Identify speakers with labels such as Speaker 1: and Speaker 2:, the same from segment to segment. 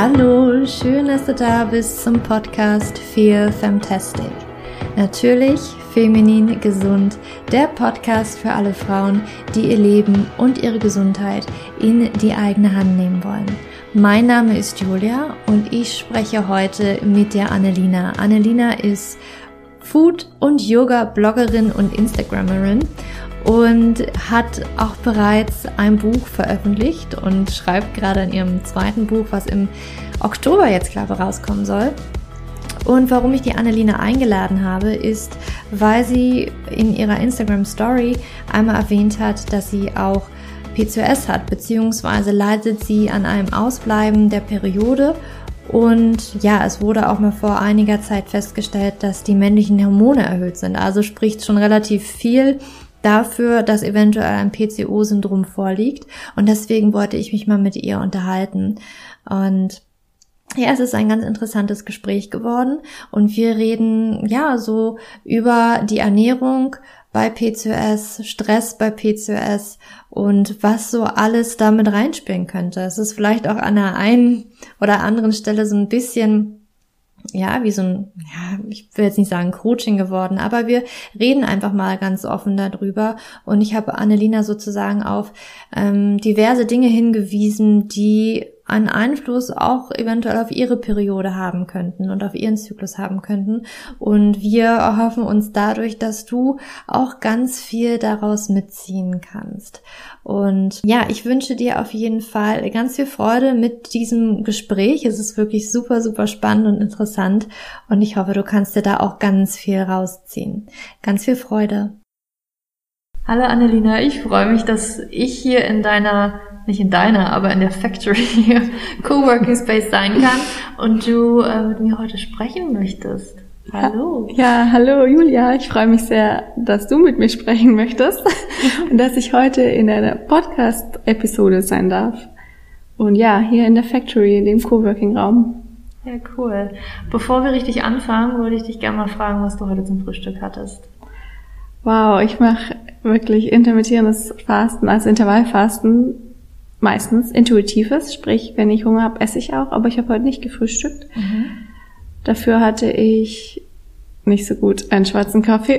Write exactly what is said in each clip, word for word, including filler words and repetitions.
Speaker 1: Hallo, schön, dass du da bist zum Podcast Feel Femtastic. Natürlich feminin gesund, der Podcast für alle Frauen, die ihr Leben und ihre Gesundheit in die eigene Hand nehmen wollen. Mein Name ist Julia und ich spreche heute mit der Annelina. Annelina ist Food- und Yoga-Bloggerin und Instagrammerin und hat auch bereits ein Buch veröffentlicht und schreibt gerade an ihrem zweiten Buch, was im Oktober jetzt, glaube ich, rauskommen soll. Und warum ich die Annelina eingeladen habe, ist, weil sie in ihrer Instagram-Story einmal erwähnt hat, dass sie auch P C O S hat, beziehungsweise leidet sie an einem Ausbleiben der Periode. Und ja, es wurde auch mal vor einiger Zeit festgestellt, dass die männlichen Hormone erhöht sind. Also spricht schon relativ viel dafür, dass eventuell ein P C O Syndrom vorliegt. Und deswegen wollte ich mich mal mit ihr unterhalten. Und ja, es ist ein ganz interessantes Gespräch geworden. Und wir reden ja so über die Ernährung bei P C O S, Stress bei P C O S und was so alles damit reinspielen könnte. Es ist vielleicht auch an der einen oder anderen Stelle so ein bisschen, ja, wie so ein, ja, ich will jetzt nicht sagen Coaching geworden, aber wir reden einfach mal ganz offen darüber und ich habe Annelina sozusagen auf ähm, diverse Dinge hingewiesen, die einen Einfluss auch eventuell auf ihre Periode haben könnten und auf ihren Zyklus haben könnten. Und wir erhoffen uns dadurch, dass du auch ganz viel daraus mitziehen kannst. Und ja, ich wünsche dir auf jeden Fall ganz viel Freude mit diesem Gespräch. Es ist wirklich super, super spannend und interessant. Und ich hoffe, du kannst dir da auch ganz viel rausziehen. Ganz viel Freude. Hallo Annelina, ich freue mich, dass ich hier in deiner nicht in deiner, aber in der Factory Coworking Space sein kann und du äh, mit mir heute sprechen möchtest. Hallo.
Speaker 2: Ja, hallo Julia, ich freue mich sehr, dass du mit mir sprechen möchtest und dass ich heute in einer Podcast-Episode sein darf. Und ja, hier in der Factory, in dem Coworking-Raum.
Speaker 1: Ja, cool. Bevor wir richtig anfangen, würde ich dich gerne mal fragen, was du heute zum Frühstück hattest.
Speaker 2: Wow, ich mache wirklich intermittierendes Fasten, also Intervallfasten. Meistens intuitives, sprich, wenn ich Hunger habe, esse ich auch, aber ich habe heute nicht gefrühstückt. Mhm. Dafür hatte ich nicht so gut einen schwarzen Kaffee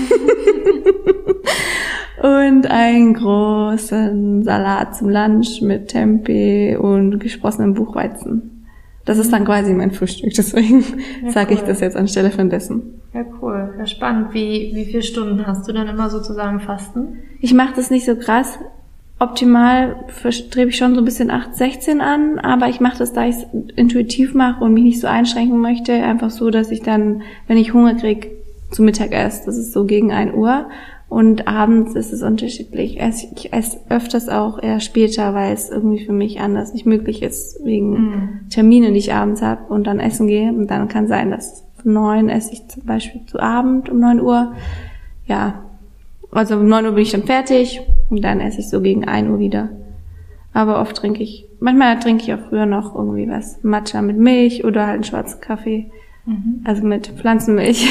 Speaker 2: und einen großen Salat zum Lunch mit Tempeh und gesprossenem Buchweizen. Das ist dann quasi mein Frühstück, deswegen ja, sage cool. ich das jetzt anstelle von dessen.
Speaker 1: Ja, cool. Ja, spannend. Wie, wie viele Stunden hast du dann immer sozusagen Fasten?
Speaker 2: Ich mache das nicht so krass. Optimal strebe ich schon so ein bisschen acht sechzehn an, aber ich mache das, da ich es intuitiv mache und mich nicht so einschränken möchte, einfach so, dass ich dann, wenn ich Hunger kriege, zu Mittag esse. Das ist so gegen ein Uhr und abends ist es unterschiedlich. Ich esse öfters auch eher später, weil es irgendwie für mich anders nicht möglich ist, wegen mm. Terminen, die ich abends habe und dann essen gehe. Und dann kann sein, dass um neun esse ich zum Beispiel zu Abend um neun Uhr. Ja, also um neun Uhr bin ich dann fertig und dann esse ich so gegen ein Uhr wieder. Aber oft trinke ich, manchmal trinke ich auch früher noch irgendwie was, Matcha mit Milch oder halt einen schwarzen Kaffee, mhm. also mit Pflanzenmilch.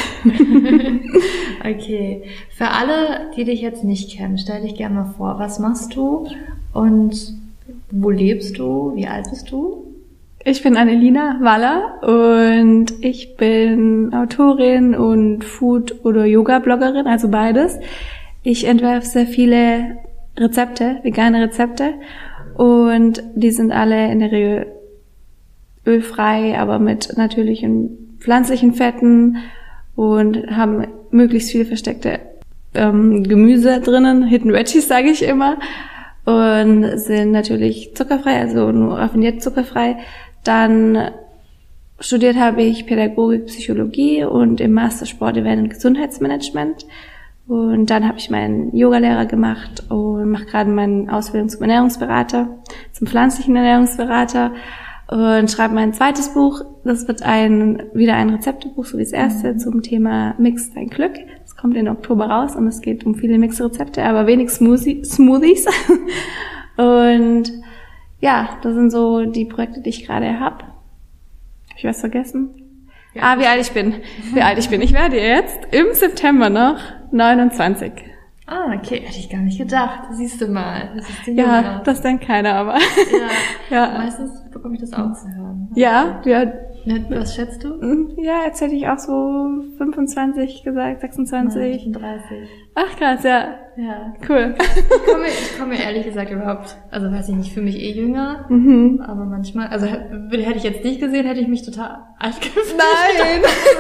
Speaker 1: Okay, für alle, die dich jetzt nicht kennen, stell dich gerne mal vor, was machst du und wo lebst du, wie alt bist du?
Speaker 2: Ich bin Annelina Waller und ich bin Autorin und Food- oder Yoga-Bloggerin, also beides. Ich entwerfe sehr viele Rezepte, vegane Rezepte und die sind alle in der Regel ölfrei, aber mit natürlichen pflanzlichen Fetten und haben möglichst viel versteckte ähm, Gemüse drinnen, Hidden Veggies sage ich immer, und sind natürlich zuckerfrei, also nur raffiniert zuckerfrei. Dann studiert habe ich Pädagogik, Psychologie und im Master Sport, Event und Gesundheitsmanagement. Und dann habe ich meinen Yogalehrer gemacht und mache gerade meine Ausbildung zum Ernährungsberater, zum pflanzlichen Ernährungsberater und schreibe mein zweites Buch. Das wird ein wieder ein Rezeptebuch, so wie das erste, mhm. zum Thema Mix dein Glück. Das kommt im Oktober raus und es geht um viele Mixrezepte, aber wenig Smoothie, Smoothies. Und ja, das sind so die Projekte, die ich gerade habe. Habe ich was vergessen? Ja. Ah, wie alt ich bin. Wie alt ich bin. Ich werde jetzt im September noch neunundzwanzig.
Speaker 1: Ah, okay, hätte ich gar nicht gedacht. Siehst du mal. Das ist die
Speaker 2: Ja,
Speaker 1: Nummer.
Speaker 2: das denkt keiner, aber.
Speaker 1: Ja, ja. Meistens bekomme ich das auch zu hören.
Speaker 2: Ja, ja.
Speaker 1: Was schätzt du?
Speaker 2: Ja, jetzt hätte ich auch so fünfundzwanzig gesagt, sechsundzwanzig.
Speaker 1: Nein, dreißig.
Speaker 2: Ach krass, ja.
Speaker 1: Ja.
Speaker 2: Cool.
Speaker 1: Ich komme, ich komme ehrlich gesagt überhaupt, also weiß ich nicht, ich fühle mich eh jünger,
Speaker 2: Mhm.
Speaker 1: aber manchmal, also hätte ich jetzt nicht gesehen, hätte ich mich total alt gefühlt.
Speaker 2: Nein!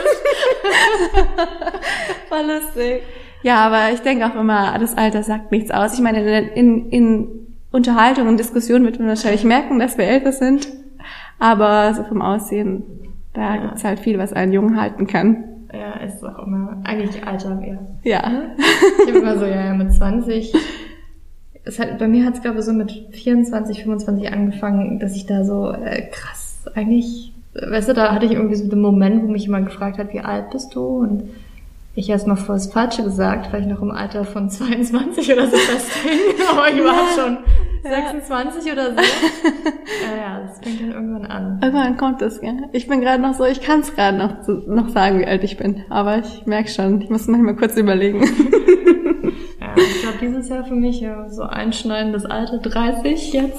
Speaker 2: Voll lustig. Ja, aber ich denke auch immer, das Alter sagt nichts aus. Ich meine, in, in Unterhaltung und Diskussion wird man wahrscheinlich merken, dass wir älter sind. Aber so vom Aussehen, da
Speaker 1: Ja.
Speaker 2: gibt's halt viel, was einen jung halten kann.
Speaker 1: Ja, ist auch immer, eigentlich Alter mehr.
Speaker 2: Ja.
Speaker 1: Ich bin immer so, ja, ja, mit zwanzig. Es hat, bei mir hat es, glaube ich, so mit vierundzwanzig, fünfundzwanzig angefangen, dass ich da so, äh, krass, eigentlich, weißt du, da hatte ich irgendwie so den Moment, wo mich jemand gefragt hat, wie alt bist du? Und ich erst mal voll das Falsche gesagt, weil ich noch im Alter von zweiundzwanzig oder so festhing. Aber ich war
Speaker 2: Ja.
Speaker 1: schon sechsundzwanzig oder so. Ja, ja, das fängt dann irgendwann an.
Speaker 2: Irgendwann kommt das, gell? Ich bin gerade noch so, ich kann es gerade noch, noch sagen, wie alt ich bin. Aber ich merke schon, ich muss manchmal kurz überlegen.
Speaker 1: Ja, ich glaube, dieses Jahr für mich ja so einschneidendes Alter, dreißig jetzt,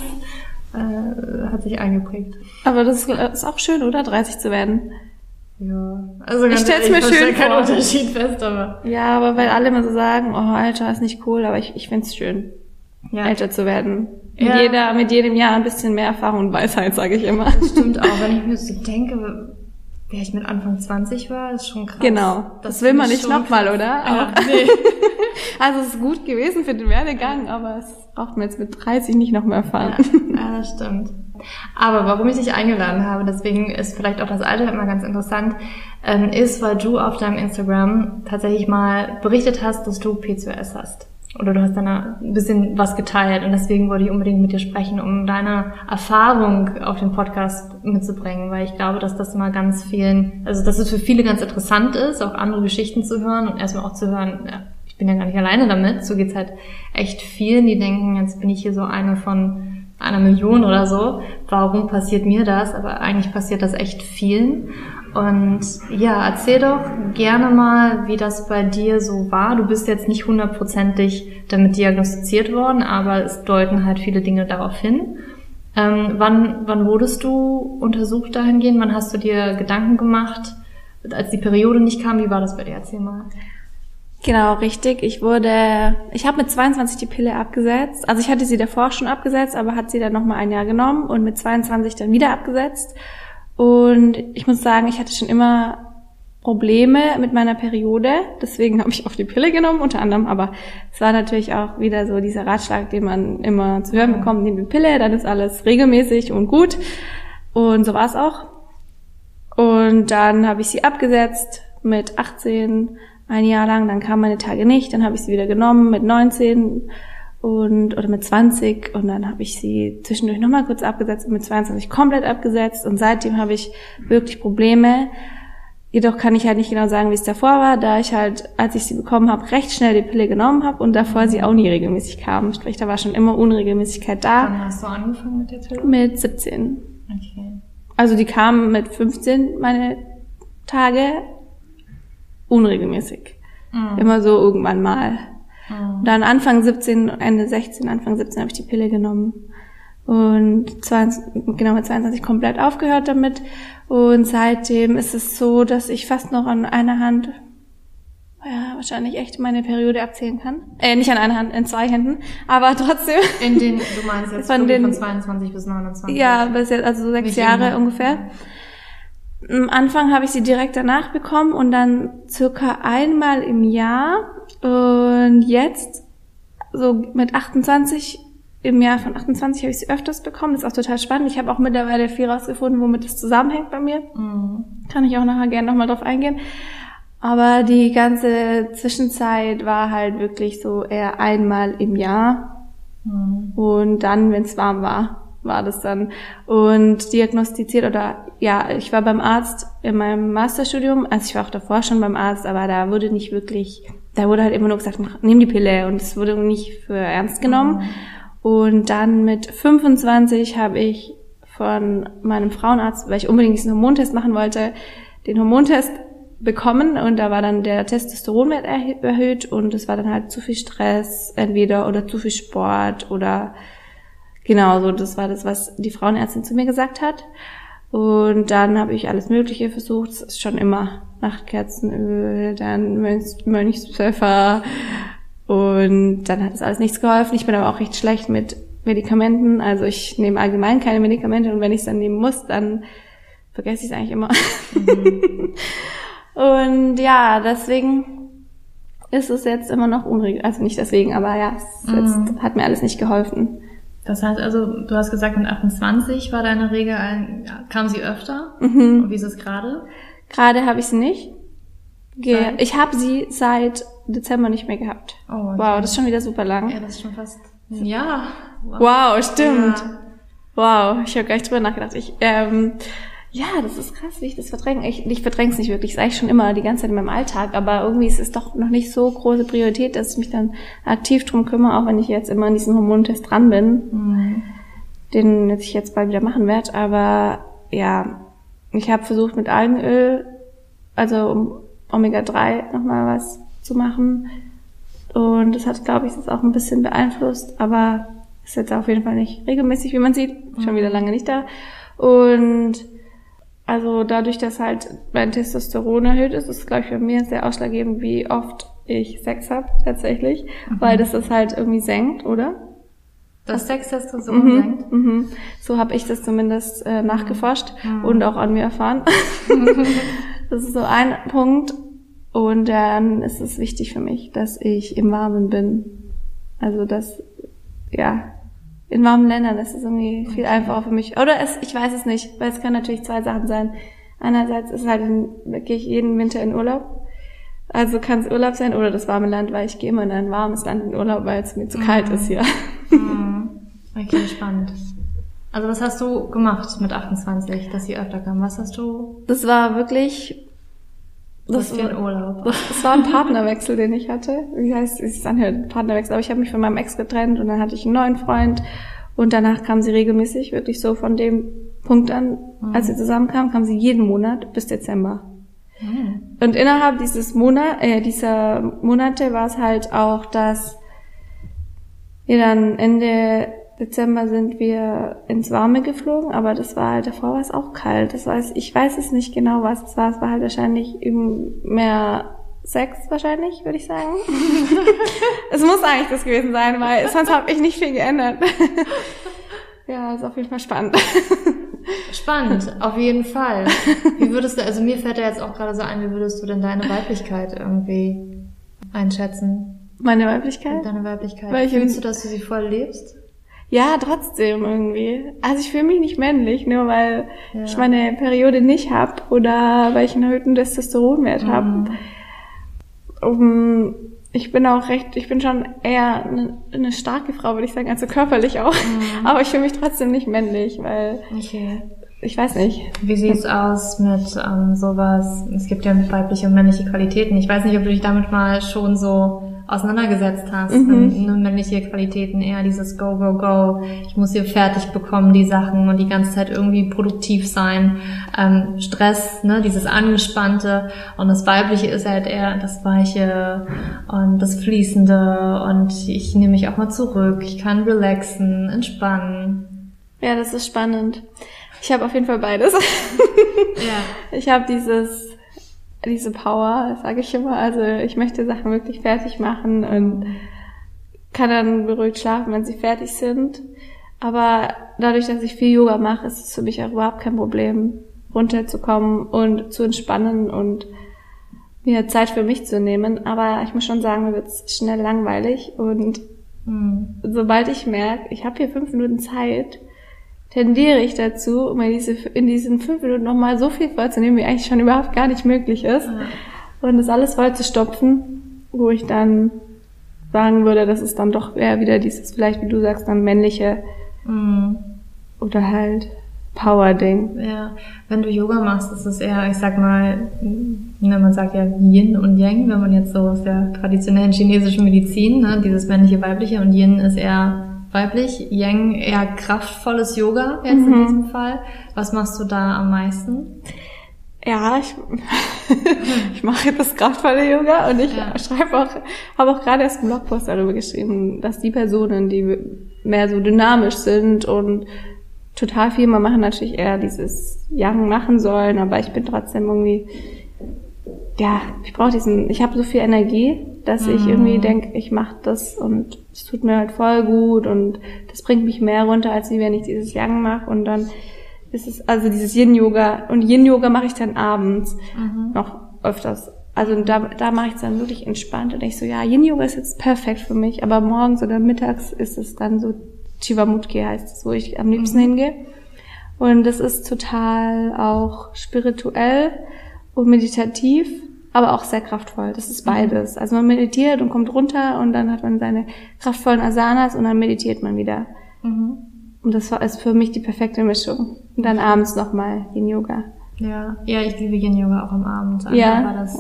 Speaker 1: äh, hat sich eingeprägt.
Speaker 2: Aber das ist, ist auch schön, oder? dreißig zu werden.
Speaker 1: Ja, also ganz
Speaker 2: Ich stell's
Speaker 1: ehrlich,
Speaker 2: mir
Speaker 1: ich stelle
Speaker 2: schön
Speaker 1: keinen
Speaker 2: vor.
Speaker 1: Unterschied fest, aber
Speaker 2: Ja, aber weil alle immer so sagen, oh, Alter ist nicht cool, aber ich, ich find's schön,
Speaker 1: ja,
Speaker 2: älter zu werden. Mit
Speaker 1: Ja.
Speaker 2: jeder, mit jedem Jahr ein bisschen mehr Erfahrung und Weisheit, sage ich immer.
Speaker 1: das stimmt auch. Wenn ich mir so denke, wer ich mit Anfang zwanzig war, ist schon krass.
Speaker 2: Genau. Das, will man
Speaker 1: finde ich
Speaker 2: nicht
Speaker 1: schon
Speaker 2: nochmal,
Speaker 1: krass.
Speaker 2: oder?
Speaker 1: Ja,
Speaker 2: Aber,
Speaker 1: nee.
Speaker 2: also es ist gut gewesen für den Werdegang, aber es braucht man jetzt mit dreißig nicht noch mehr erfahren.
Speaker 1: Ja, ja, das stimmt. Aber warum ich dich eingeladen habe, deswegen ist vielleicht auch das Alter immer ganz interessant, ähm, ist, weil du auf deinem Instagram tatsächlich mal berichtet hast, dass du P C O S hast. Oder du hast da ein bisschen was geteilt und deswegen wollte ich unbedingt mit dir sprechen, um deine Erfahrung auf den Podcast mitzubringen, weil ich glaube, dass das immer ganz vielen, also dass es für viele ganz interessant ist, auch andere Geschichten zu hören und erstmal auch zu hören, ja, ich bin ja gar nicht alleine damit, so geht's halt echt vielen, die denken, jetzt bin ich hier so eine von einer Million oder so, warum passiert mir das? Aber eigentlich passiert das echt vielen. Und ja, erzähl doch gerne mal, wie das bei dir so war. Du bist jetzt nicht hundertprozentig damit diagnostiziert worden, aber es deuten halt viele Dinge darauf hin. Ähm, wann, wann wurdest du untersucht dahingehend? Wann hast du dir Gedanken gemacht, als die Periode nicht kam? Wie war das bei dir? Erzähl mal.
Speaker 2: Genau, richtig. Ich wurde, ich habe mit zweiundzwanzig die Pille abgesetzt. Also ich hatte sie davor schon abgesetzt, aber hat sie dann nochmal ein Jahr genommen und mit zweiundzwanzig dann wieder abgesetzt. Und ich muss sagen, ich hatte schon immer Probleme mit meiner Periode. Deswegen habe ich auch die Pille genommen, unter anderem. Aber es war natürlich auch wieder so dieser Ratschlag, den man immer zu hören bekommt, nimm die Pille, dann ist alles regelmäßig und gut. Und so war es auch. Und dann habe ich sie abgesetzt mit achtzehn, ein Jahr lang, dann kamen meine Tage nicht, dann habe ich sie wieder genommen mit neunzehn und oder mit zwanzig und dann habe ich sie zwischendurch nochmal kurz abgesetzt und mit zweiundzwanzig komplett abgesetzt und seitdem habe ich wirklich Probleme. Jedoch kann ich halt nicht genau sagen, wie es davor war, da ich halt, als ich sie bekommen habe, recht schnell die Pille genommen habe und davor sie auch nie regelmäßig kam. Sprich, da war schon immer Unregelmäßigkeit da.
Speaker 1: Wann hast du angefangen mit der Pille?
Speaker 2: Mit siebzehn.
Speaker 1: Okay.
Speaker 2: Also die kamen mit fünfzehn, meine Tage, unregelmäßig.
Speaker 1: Mhm.
Speaker 2: Immer so irgendwann mal.
Speaker 1: Mhm.
Speaker 2: Dann Anfang siebzehn, Ende sechzehn, Anfang siebzehn habe ich die Pille genommen. Und zweiundzwanzig, genau mit zweiundzwanzig komplett aufgehört damit. Und seitdem ist es so, dass ich fast noch an einer Hand, ja, wahrscheinlich echt meine Periode abzählen kann. Äh, nicht an einer Hand, in zwei Händen. Aber trotzdem.
Speaker 1: In den, du meinst jetzt
Speaker 2: Von
Speaker 1: von,
Speaker 2: den-
Speaker 1: von zweiundzwanzig bis neunundzwanzig?
Speaker 2: Ja, bis jetzt, also so sechs
Speaker 1: Nicht
Speaker 2: Jahre
Speaker 1: immer.
Speaker 2: ungefähr. Am Anfang habe ich sie direkt danach bekommen und dann circa einmal im Jahr. Und jetzt, so mit achtundzwanzig, im Jahr von achtundzwanzig habe ich sie öfters bekommen. Das ist auch total spannend. Ich habe auch mittlerweile viel rausgefunden, womit das zusammenhängt bei mir.
Speaker 1: Mhm.
Speaker 2: Kann ich auch nachher gerne nochmal drauf eingehen. Aber die ganze Zwischenzeit war halt wirklich so eher einmal im Jahr.
Speaker 1: Mhm.
Speaker 2: Und dann, wenn es warm war, war das dann. Und diagnostiziert oder, ja, ich war beim Arzt in meinem Masterstudium, also ich war auch davor schon beim Arzt, aber da wurde nicht wirklich, da wurde halt immer nur gesagt, mach, nimm die Pille und es wurde nicht für ernst genommen.
Speaker 1: Mhm.
Speaker 2: Und dann mit fünfundzwanzig habe ich von meinem Frauenarzt, weil ich unbedingt diesen Hormontest machen wollte, den Hormontest bekommen und da war dann der Testosteronwert erhöht und es war dann halt zu viel Stress entweder oder zu viel Sport oder genau so, das war das, was die Frauenärztin zu mir gesagt hat. Und dann habe ich alles Mögliche versucht, es ist schon immer Nachtkerzenöl, dann Mönch, Mönchspfeffer und dann hat es alles nichts geholfen. Ich bin aber auch recht schlecht mit Medikamenten, also ich nehme allgemein keine Medikamente und wenn ich es dann nehmen muss, dann vergesse ich es eigentlich immer. Mhm. Und ja, deswegen ist es jetzt immer noch unregelmäßig, also nicht deswegen, aber ja, es mhm. jetzt hat mir alles nicht geholfen.
Speaker 1: Das heißt also, du hast gesagt, mit achtundzwanzig war deine Regel, ein, kam sie öfter? Mhm. Und wie ist es gerade?
Speaker 2: Gerade habe ich sie nicht. Ge- ich habe sie seit Dezember nicht mehr gehabt. Oh, okay. Wow, das ist schon wieder super lang.
Speaker 1: Ja, das ist schon fast ein Jahr.
Speaker 2: Wow, wow stimmt. Ja. Wow, ich habe gar nicht drüber nachgedacht. Ich, ähm, ja, das ist krass, wie ich das verdränge. Ich, ich verdränge es nicht wirklich, das ist eigentlich schon immer die ganze Zeit in meinem Alltag, aber irgendwie ist es doch noch nicht so große Priorität, dass ich mich dann aktiv drum kümmere, auch wenn ich jetzt immer an diesem Hormontest dran bin, mhm. den ich jetzt bald wieder machen werde. Aber ja, ich habe versucht mit Algenöl, also um Omega drei nochmal was zu machen und das hat, glaube ich, das auch ein bisschen beeinflusst, aber ist jetzt auf jeden Fall nicht regelmäßig, wie man sieht, mhm. schon wieder lange nicht da. Und also dadurch, dass halt mein Testosteron erhöht ist, ist, glaube ich, bei mir sehr ausschlaggebend, wie oft ich Sex habe, tatsächlich. Mhm. Weil das das halt irgendwie senkt, oder?
Speaker 1: Das Sex-Testosteron
Speaker 2: mhm.
Speaker 1: senkt?
Speaker 2: Mhm. So habe ich das zumindest äh, nachgeforscht mhm. und auch an mir erfahren. Das ist so ein Punkt. Und dann ist es wichtig für mich, dass ich im Warmen bin. Also das, ja... In warmen Ländern ist es irgendwie viel einfacher für mich. Oder es, ich weiß es nicht, weil es können natürlich zwei Sachen sein. Einerseits ist halt, da gehe ich jeden Winter in Urlaub. Also kann es Urlaub sein oder das warme Land, weil ich gehe immer in ein warmes Land in Urlaub, weil es mir zu kalt ist hier.
Speaker 1: Okay, spannend. Also was hast du gemacht mit achtundzwanzig, dass sie öfter kam? Was hast du?
Speaker 2: Das war wirklich...
Speaker 1: Das war ein Urlaub.
Speaker 2: Das, das war ein Partnerwechsel, den ich hatte. Wie heißt es? Es anhört Partnerwechsel. Aber ich habe mich von meinem Ex getrennt und dann hatte ich einen neuen Freund und danach kam sie regelmäßig, wirklich so von dem Punkt an, mhm. als sie zusammenkam, kam sie jeden Monat bis Dezember. Mhm. Und innerhalb dieses Monat, äh, dieser Monate war es halt auch, dass wir dann Ende Dezember sind wir ins Warme geflogen, aber das war halt, davor war es auch kalt. Das war, ich weiß es nicht genau, was es war. Es war halt wahrscheinlich eben mehr Sex wahrscheinlich, würde ich sagen. Es muss eigentlich das gewesen sein, weil sonst habe ich nicht viel geändert. Ja, ist auf jeden Fall spannend.
Speaker 1: Spannend, auf jeden Fall. Wie würdest du, also mir fällt ja jetzt auch gerade so ein, wie würdest du denn deine Weiblichkeit irgendwie einschätzen?
Speaker 2: Meine Weiblichkeit?
Speaker 1: Deine Weiblichkeit.
Speaker 2: Welche?
Speaker 1: Fühlst du, dass du sie voll lebst?
Speaker 2: Ja, trotzdem irgendwie. Also ich fühle mich nicht männlich, nur weil ja. ich meine Periode nicht hab oder weil ich einen erhöhten Testosteronwert mhm. habe. Um, ich bin auch recht, ich bin schon eher eine, eine starke Frau, würde ich sagen, also körperlich auch. Mhm. Aber ich fühle mich trotzdem nicht männlich, weil
Speaker 1: okay.
Speaker 2: ich weiß nicht.
Speaker 1: Wie sieht's aus mit ähm, sowas? Es gibt ja weibliche und männliche Qualitäten. Ich weiß nicht, ob du dich damit mal schon so auseinandergesetzt hast. Mhm. Nur männliche Qualitäten, eher dieses Go, Go, Go. Ich muss hier fertig bekommen, die Sachen und die ganze Zeit irgendwie produktiv sein. Ähm, Stress, ne, dieses Angespannte. Und das Weibliche ist halt eher das Weiche und das Fließende. Und ich nehme mich auch mal zurück. Ich kann relaxen, entspannen.
Speaker 2: Ja, das ist spannend. Ich habe auf jeden Fall beides.
Speaker 1: Ja.
Speaker 2: Ich habe dieses diese Power, sage ich immer. Also ich möchte Sachen wirklich fertig machen und kann dann beruhigt schlafen, wenn sie fertig sind. Aber dadurch, dass ich viel Yoga mache, ist es für mich auch überhaupt kein Problem, runterzukommen und zu entspannen und mir Zeit für mich zu nehmen. Aber ich muss schon sagen, mir wird es schnell langweilig. Und mhm. sobald ich merke, ich habe hier fünf Minuten Zeit, tendiere ich dazu, mir diese, in diesen fünf Minuten nochmal so viel vorzunehmen, wie eigentlich schon überhaupt gar nicht möglich ist. Ja. Und das alles voll zu stopfen, wo ich dann sagen würde, das ist dann doch eher wieder dieses, vielleicht wie du sagst, dann männliche mhm. oder halt Power-Ding.
Speaker 1: Ja, wenn du Yoga machst, ist es eher, ich sag mal, ne, man sagt ja Yin und Yang, wenn man jetzt so aus der traditionellen chinesischen Medizin, ne, dieses männliche, weibliche, und Yin ist eher weiblich, Yang eher kraftvolles Yoga jetzt mhm. in diesem Fall. Was machst du da am meisten?
Speaker 2: Ja, ich, ich mache das kraftvolle Yoga und ich ja. schreibe auch, habe auch gerade erst einen Blogpost darüber geschrieben, dass die Personen, die mehr so dynamisch sind und total viel mal machen, natürlich eher dieses Yang machen sollen, aber ich bin trotzdem irgendwie, ja, ich brauche diesen, ich habe so viel Energie, dass mhm. ich irgendwie denke, ich mache das und es tut mir halt voll gut und das bringt mich mehr runter, als wie wenn ich dieses Yang mache und dann ist es, also dieses Yin-Yoga und Yin-Yoga mache ich dann abends mhm. noch öfters. Also da, da mache ich es dann wirklich entspannt und ich so, ja, Yin-Yoga ist jetzt perfekt für mich, aber morgens oder mittags ist es dann so Chivamukti heißt es, wo ich am liebsten mhm. hingehe. Und das ist total auch spirituell und meditativ, aber auch sehr kraftvoll. Das ist beides. Mhm. Also man meditiert und kommt runter und dann hat man seine kraftvollen Asanas und dann meditiert man wieder. Mhm. Und das ist für mich die perfekte Mischung. Und dann abends nochmal Yin-Yoga.
Speaker 1: Ja, ja, ich liebe Yin-Yoga auch am Abend.
Speaker 2: Also ja.
Speaker 1: War das,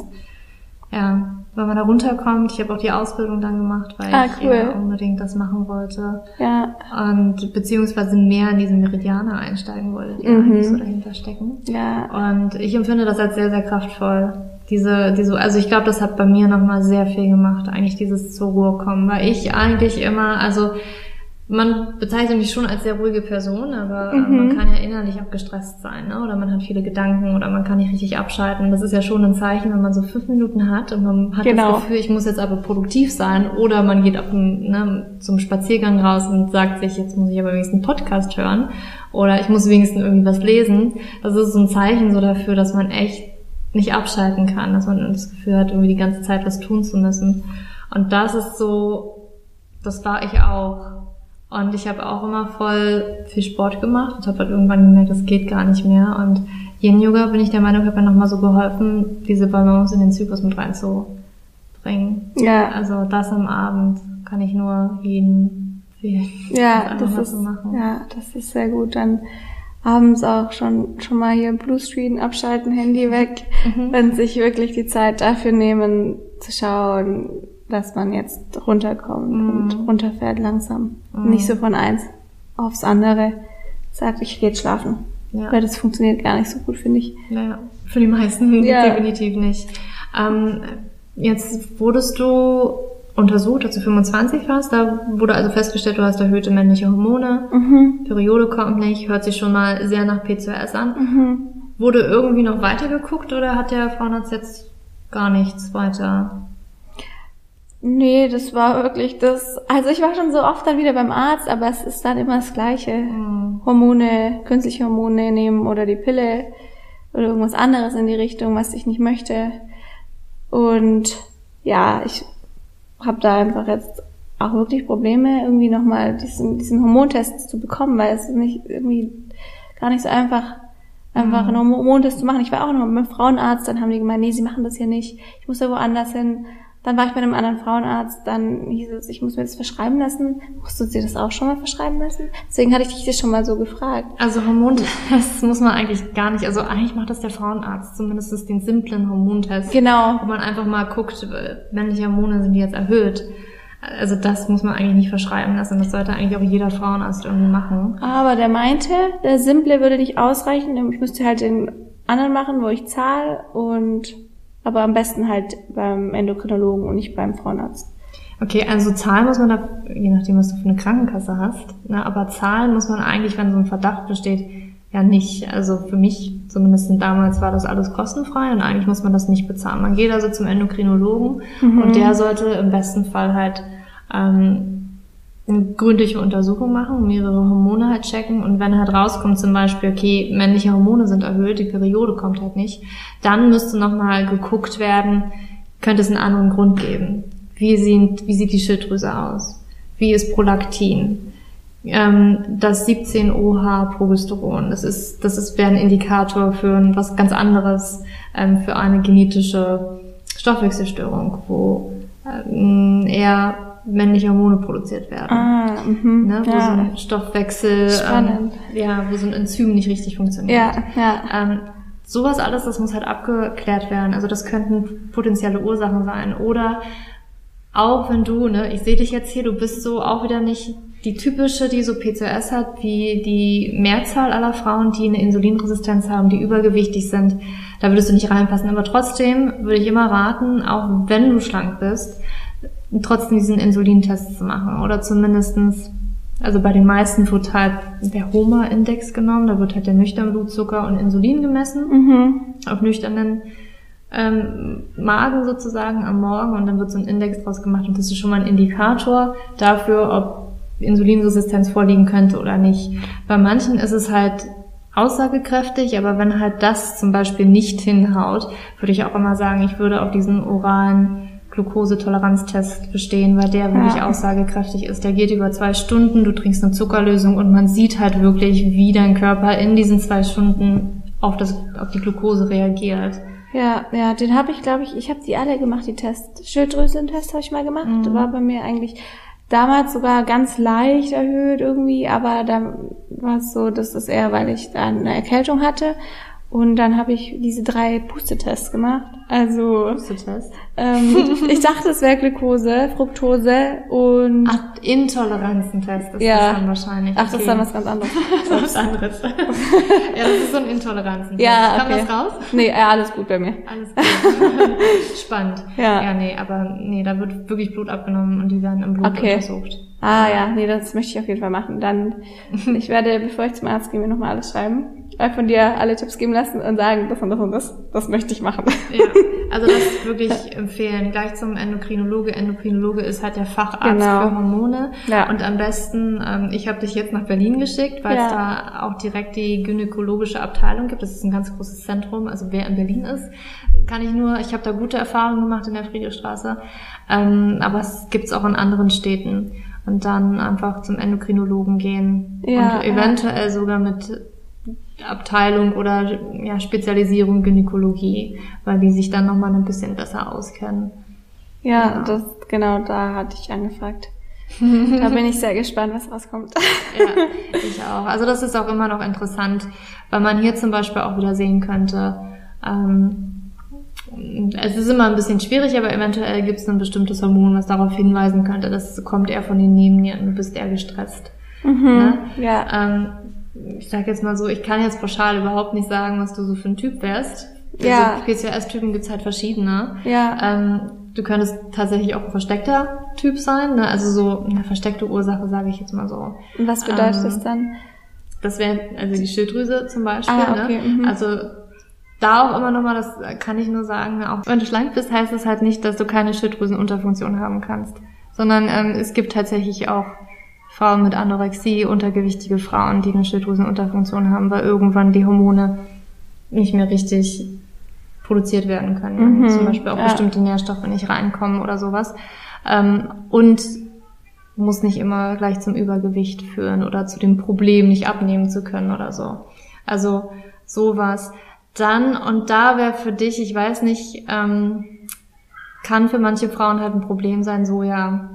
Speaker 1: ja, wenn man da runterkommt. Ich habe auch die Ausbildung dann gemacht, weil
Speaker 2: ah,
Speaker 1: ich
Speaker 2: cool.
Speaker 1: ja unbedingt das machen wollte.
Speaker 2: Ja.
Speaker 1: Und beziehungsweise mehr in diese Meridianer einsteigen wollte, die mhm. eigentlich so dahinter stecken.
Speaker 2: Ja.
Speaker 1: Und ich empfinde das als sehr, sehr kraftvoll. Diese, diese, also ich glaube, das hat bei mir nochmal sehr viel gemacht, eigentlich dieses zur Ruhe kommen, weil ich eigentlich immer, also man bezeichnet mich schon als sehr ruhige Person, aber mhm. man kann ja innerlich auch gestresst sein, ne? Oder man hat viele Gedanken oder man kann nicht richtig abschalten. Das ist ja schon ein Zeichen, wenn man so fünf Minuten hat und man hat genau. das Gefühl, ich muss jetzt aber produktiv sein. Oder man geht auf einen, ne, zum Spaziergang raus und sagt sich, jetzt muss ich aber wenigstens einen Podcast hören oder ich muss wenigstens irgendwie was lesen. Das ist so ein Zeichen so dafür, dass man echt nicht abschalten kann, dass man das Gefühl hat, irgendwie die ganze Zeit was tun zu müssen. Und das ist so, das war ich auch. Und ich habe auch immer voll viel Sport gemacht und habe halt irgendwann gemerkt, das geht gar nicht mehr. Und Yin-Yoga, bin ich der Meinung, hat mir nochmal so geholfen, diese Balance in den Zyklus mit reinzubringen.
Speaker 2: Ja.
Speaker 1: Also das am Abend kann ich nur jeden empfehlen.
Speaker 2: Ja, das ist, machen. Ja, das ist sehr gut. Dann abends auch schon schon mal hier Bluescreen abschalten, Handy weg mhm. und sich wirklich die Zeit dafür nehmen, zu schauen, dass man jetzt runterkommt mm. und runterfährt langsam. Mm. Nicht so von eins aufs andere sagt, ich gehe jetzt schlafen. Ja. Weil das funktioniert gar nicht so gut, finde ich.
Speaker 1: Naja, für die meisten
Speaker 2: ja.
Speaker 1: definitiv nicht. Ähm, jetzt wurdest du untersucht, als du fünfundzwanzig warst. Da wurde also festgestellt, du hast erhöhte männliche Hormone. Mhm. Periode kommt nicht, hört sich schon mal sehr nach P C O S an. Mhm. Wurde irgendwie noch weiter geguckt oder hat der Frauenarzt jetzt gar nichts weiter?
Speaker 2: Nee, das war wirklich das, also ich war schon so oft dann wieder beim Arzt, aber es ist dann immer das Gleiche. Mhm. Hormone, künstliche Hormone nehmen oder die Pille oder irgendwas anderes in die Richtung, was ich nicht möchte. Und ja, ich habe da einfach jetzt auch wirklich Probleme, irgendwie nochmal diesen, diesen Hormontest zu bekommen, weil es nicht irgendwie gar nicht so einfach, einfach mhm. einen Hormontest zu machen. Ich war auch noch beim Frauenarzt, dann haben die gemeint, nee, sie machen das hier nicht, ich muss da woanders hin. Dann war ich bei einem anderen Frauenarzt, dann hieß es, ich muss mir das verschreiben lassen. Musstest du dir das auch schon mal verschreiben lassen? Deswegen hatte ich dich das schon mal so gefragt.
Speaker 1: Also Hormontest muss man eigentlich gar nicht, also eigentlich macht das der Frauenarzt, zumindest den simplen Hormontest.
Speaker 2: Genau.
Speaker 1: Wo man einfach mal guckt, männliche Hormone sind die jetzt erhöht. Also das muss man eigentlich nicht verschreiben lassen. Das sollte eigentlich auch jeder Frauenarzt irgendwie machen.
Speaker 2: Aber der meinte, der simple würde nicht ausreichen. Ich müsste halt den anderen machen, wo ich zahle und aber am besten halt beim Endokrinologen und nicht beim Frauenarzt.
Speaker 1: Okay, also zahlen muss man da, je nachdem, was du für eine Krankenkasse hast, ne, aber zahlen muss man eigentlich, wenn so ein Verdacht besteht, ja nicht. Also für mich, zumindest damals, war das alles kostenfrei und eigentlich muss man das nicht bezahlen. Man geht also zum Endokrinologen mhm. und der sollte im besten Fall halt ähm, eine gründliche Untersuchung machen, mehrere Hormone halt checken und wenn halt rauskommt zum Beispiel, okay, männliche Hormone sind erhöht, die Periode kommt halt nicht, dann müsste nochmal geguckt werden, könnte es einen anderen Grund geben. Wie sieht, wie sieht die Schilddrüse aus? Wie ist Prolaktin? Ähm, das siebzehn O H Progesteron, das ist, das ist, wäre ein Indikator für was ganz anderes, ähm, für eine genetische Stoffwechselstörung, wo ähm, eher männliche Hormone produziert werden.
Speaker 2: Ah, mhm.
Speaker 1: Ne, wo ja. so ein Stoffwechsel,
Speaker 2: Spannend.
Speaker 1: Ähm, ja, wo so ein Enzym nicht richtig funktioniert.
Speaker 2: Ja, ja.
Speaker 1: Ähm, sowas alles, das muss halt abgeklärt werden. Also das könnten potenzielle Ursachen sein. Oder auch wenn du, ne, ich sehe dich jetzt hier, du bist so auch wieder nicht die typische, die so P C O S hat, wie die Mehrzahl aller Frauen, die eine Insulinresistenz haben, die übergewichtig sind, da würdest du nicht reinpassen. Aber trotzdem würde ich immer raten, auch wenn du schlank bist, trotzdem diesen Insulintest zu machen. Oder zumindestens, also bei den meisten wird halt der H O M A-Index genommen, da wird halt der nüchterne Blutzucker und Insulin gemessen, mhm. auf nüchternen ähm, Magen sozusagen am Morgen, und dann wird so ein Index draus gemacht, und das ist schon mal ein Indikator dafür, ob Insulinresistenz vorliegen könnte oder nicht. Bei manchen ist es halt aussagekräftig, aber wenn halt das zum Beispiel nicht hinhaut, würde ich auch immer sagen, ich würde auf diesen oralen Glukosetoleranztest bestehen, weil der wirklich ja. aussagekräftig ist. Der geht über zwei Stunden, du trinkst eine Zuckerlösung und man sieht halt wirklich, wie dein Körper in diesen zwei Stunden auf das, auf die Glukose reagiert.
Speaker 2: Ja, ja, den habe ich, glaube ich, ich habe die alle gemacht, die Tests. Schilddrüsentest habe ich mal gemacht, mhm. war bei mir eigentlich damals sogar ganz leicht erhöht irgendwie, aber da war es so, dass es eher, weil ich da eine Erkältung hatte. Und dann habe ich diese drei Pustetests gemacht. Also
Speaker 1: Pustetests?
Speaker 2: Ähm, ich dachte, es wäre Glukose, Fructose und...
Speaker 1: Ach, Intoleranzentest ist
Speaker 2: ja.
Speaker 1: das dann wahrscheinlich.
Speaker 2: Ach, das
Speaker 1: okay.
Speaker 2: ist dann was ganz anderes.
Speaker 1: Das ist was anderes. Ja, das ist so ein Intoleranzentest.
Speaker 2: Ja,
Speaker 1: Kam
Speaker 2: okay.
Speaker 1: das raus?
Speaker 2: Nee, ja, alles gut bei mir.
Speaker 1: Alles gut. Spannend.
Speaker 2: Ja.
Speaker 1: Ja, nee, aber nee, da wird wirklich Blut abgenommen und die werden im Blut
Speaker 2: okay.
Speaker 1: untersucht.
Speaker 2: Ah ja, nee, das möchte ich auf jeden Fall machen. Dann, ich werde, bevor ich zum Arzt gehe, mir nochmal alles schreiben. Von dir alle Tipps geben lassen und sagen, das und das und das, das möchte ich machen.
Speaker 1: Ja, also das wirklich empfehlen. Gleich zum Endokrinologe. Endokrinologe ist halt der Facharzt
Speaker 2: genau.
Speaker 1: für Hormone.
Speaker 2: Ja.
Speaker 1: Und am besten, ähm, ich habe dich jetzt nach Berlin geschickt, weil
Speaker 2: ja.
Speaker 1: es da auch direkt die gynäkologische Abteilung gibt. Das ist ein ganz großes Zentrum. Also wer in Berlin ist, kann ich nur, ich habe da gute Erfahrungen gemacht in der Friedrichstraße. Ähm, aber es gibt's auch in anderen Städten. Und dann einfach zum Endokrinologen gehen.
Speaker 2: Ja,
Speaker 1: und eventuell ja. sogar mit Abteilung oder ja, Spezialisierung Gynäkologie, weil die sich dann nochmal ein bisschen besser auskennen.
Speaker 2: Ja, ja, das genau, da hatte ich angefragt. Da bin ich sehr gespannt, was rauskommt.
Speaker 1: Ja, ich auch. Also das ist auch immer noch interessant, weil man hier zum Beispiel auch wieder sehen könnte, ähm, es ist immer ein bisschen schwierig, aber eventuell gibt es ein bestimmtes Hormon, was darauf hinweisen könnte, das kommt eher von den Nebennieren, du bist eher gestresst.
Speaker 2: Mhm,
Speaker 1: ne?
Speaker 2: Ja.
Speaker 1: Ähm, ich sag jetzt mal so, ich kann jetzt pauschal überhaupt nicht sagen, was du so für ein Typ wärst.
Speaker 2: Ja.
Speaker 1: Also P C O S-Typen gibt's halt verschiedene.
Speaker 2: Ja.
Speaker 1: Ähm, du könntest tatsächlich auch ein versteckter Typ sein, ne? Also so eine versteckte Ursache, sage ich jetzt mal so.
Speaker 2: Und was bedeutet
Speaker 1: ähm,
Speaker 2: das dann?
Speaker 1: Das wäre also die Schilddrüse zum Beispiel.
Speaker 2: Ah, okay.
Speaker 1: Ne?
Speaker 2: Mhm.
Speaker 1: Also da auch immer nochmal, das kann ich nur sagen, auch wenn du schlank bist, heißt es halt nicht, dass du keine Schilddrüsenunterfunktion haben kannst. Sondern ähm, es gibt tatsächlich auch Frauen mit Anorexie, untergewichtige Frauen, die eine Schilddrüsenunterfunktion haben, weil irgendwann die Hormone nicht mehr richtig produziert werden können.
Speaker 2: Mhm,
Speaker 1: Zum Beispiel auch
Speaker 2: ja.
Speaker 1: bestimmte Nährstoffe nicht reinkommen oder sowas. Ähm, und muss nicht immer gleich zum Übergewicht führen oder zu dem Problem, nicht abnehmen zu können oder so. Also sowas. Dann, und da wäre für dich, ich weiß nicht, ähm, kann für manche Frauen halt ein Problem sein, Soja.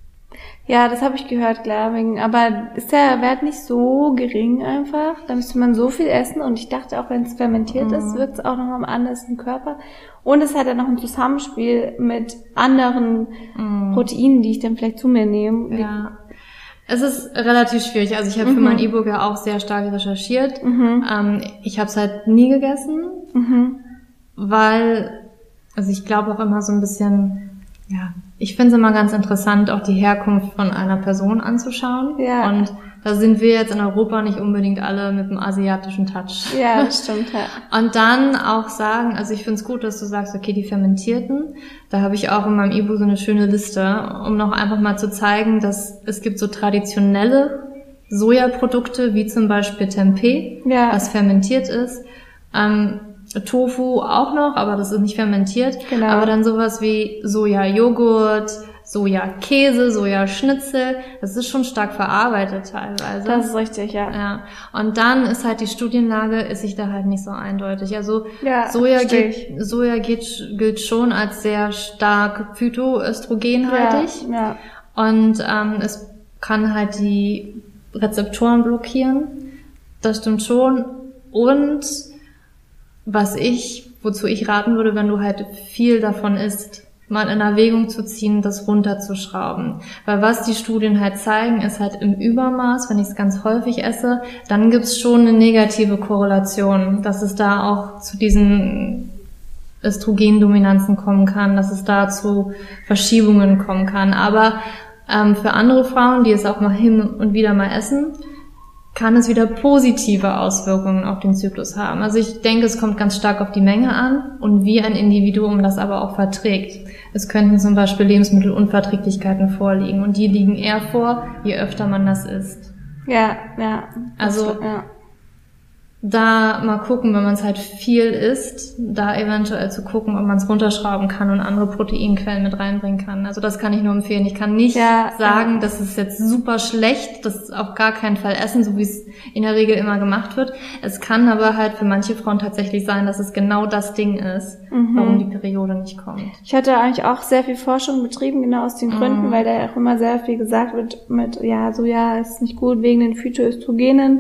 Speaker 2: Ja, das habe ich gehört, glaube ich. Aber ist der Wert nicht so gering einfach? Da müsste man so viel essen. Und ich dachte auch, wenn es fermentiert mhm. ist, wirkt es auch nochmal anders im Körper. Und es hat ja noch ein Zusammenspiel mit anderen mhm. Proteinen, die ich dann vielleicht zu mir nehme.
Speaker 1: Ja. Es ist relativ schwierig. Also ich habe mhm. für mein E-Book ja auch sehr stark recherchiert. Mhm. Ähm, ich habe es halt nie gegessen, mhm. weil, also ich glaube auch immer so ein bisschen, ja, ich finde es immer ganz interessant, auch die Herkunft von einer Person anzuschauen.
Speaker 2: Ja.
Speaker 1: Und da sind wir jetzt in Europa nicht unbedingt alle mit einem asiatischen Touch.
Speaker 2: Ja, das stimmt, ja.
Speaker 1: Und dann auch sagen, also ich finde es gut, dass du sagst, okay, die fermentierten, da habe ich auch in meinem E-Book so eine schöne Liste, um noch einfach mal zu zeigen, dass es gibt so traditionelle Sojaprodukte, wie zum Beispiel Tempeh,
Speaker 2: ja.
Speaker 1: was fermentiert ist. Ähm, Tofu auch noch, aber das ist nicht fermentiert.
Speaker 2: Genau.
Speaker 1: Aber dann sowas wie Soja-Joghurt, Soja-Käse, Sojaschnitzel, das ist schon stark verarbeitet teilweise.
Speaker 2: Das ist richtig, ja.
Speaker 1: Ja. Und dann ist halt die Studienlage, ist sich da halt nicht so eindeutig. Also
Speaker 2: ja,
Speaker 1: Soja, geht, Soja geht, gilt schon als sehr stark phytoöstrogenhaltig.
Speaker 2: Ja, ja.
Speaker 1: Und ähm, es kann halt die Rezeptoren blockieren. Das stimmt schon. Und was ich, wozu ich raten würde, wenn du halt viel davon isst, mal in Erwägung zu ziehen, das runterzuschrauben. Weil was die Studien halt zeigen, ist halt im Übermaß, wenn ich es ganz häufig esse, dann gibt's schon eine negative Korrelation, dass es da auch zu diesen Östrogendominanzen kommen kann, dass es da zu Verschiebungen kommen kann. Aber ähm, für andere Frauen, die es auch mal hin und wieder mal essen, kann es wieder positive Auswirkungen auf den Zyklus haben. Also ich denke, es kommt ganz stark auf die Menge an und wie ein Individuum das aber auch verträgt. Es könnten zum Beispiel Lebensmittelunverträglichkeiten vorliegen und die liegen eher vor, je öfter man das isst.
Speaker 2: Ja, ja.
Speaker 1: Also
Speaker 2: ja.
Speaker 1: Da mal gucken, wenn man es halt viel isst, da eventuell zu gucken, ob man es runterschrauben kann und andere Proteinquellen mit reinbringen kann. Also das kann ich nur empfehlen. Ich kann nicht
Speaker 2: ja,
Speaker 1: sagen,
Speaker 2: ja.
Speaker 1: das ist jetzt super schlecht, das ist auf gar keinen Fall essen, so wie es in der Regel immer gemacht wird. Es kann aber halt für manche Frauen tatsächlich sein, dass es genau das Ding ist, mhm. warum die Periode nicht kommt.
Speaker 2: Ich hatte eigentlich auch sehr viel Forschung betrieben, genau aus den Gründen, mhm. weil da auch immer sehr viel gesagt wird mit, ja, Soja ist nicht gut wegen den Phytoöstrogenen.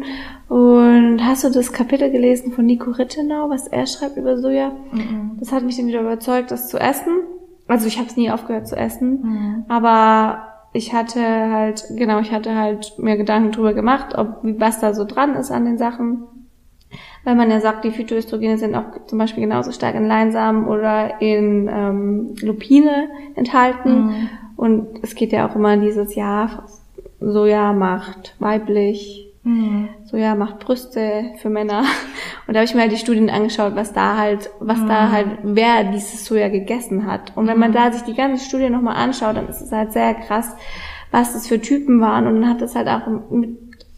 Speaker 2: Und hast du das Kapitel gelesen von Nico Rittenau, was er schreibt über Soja? Mhm. Das hat mich dann wieder überzeugt, das zu essen. Also ich habe es nie aufgehört zu essen, mhm. aber ich hatte halt, genau, ich hatte halt mir Gedanken drüber gemacht, ob was da so dran ist an den Sachen. Weil man ja sagt, die Phytoöstrogene sind auch zum Beispiel genauso stark in Leinsamen oder in ähm, Lupine enthalten. Mhm. Und es geht ja auch immer dieses Jahr, Soja macht weiblich, Mhm. Soja macht Brüste für Männer. Und da habe ich mir halt die Studien angeschaut, was da halt, was mhm. da halt, wer dieses Soja gegessen hat. Und wenn man da sich die ganze Studie nochmal anschaut, dann ist es halt sehr krass, was das für Typen waren. Und dann hat es halt auch mit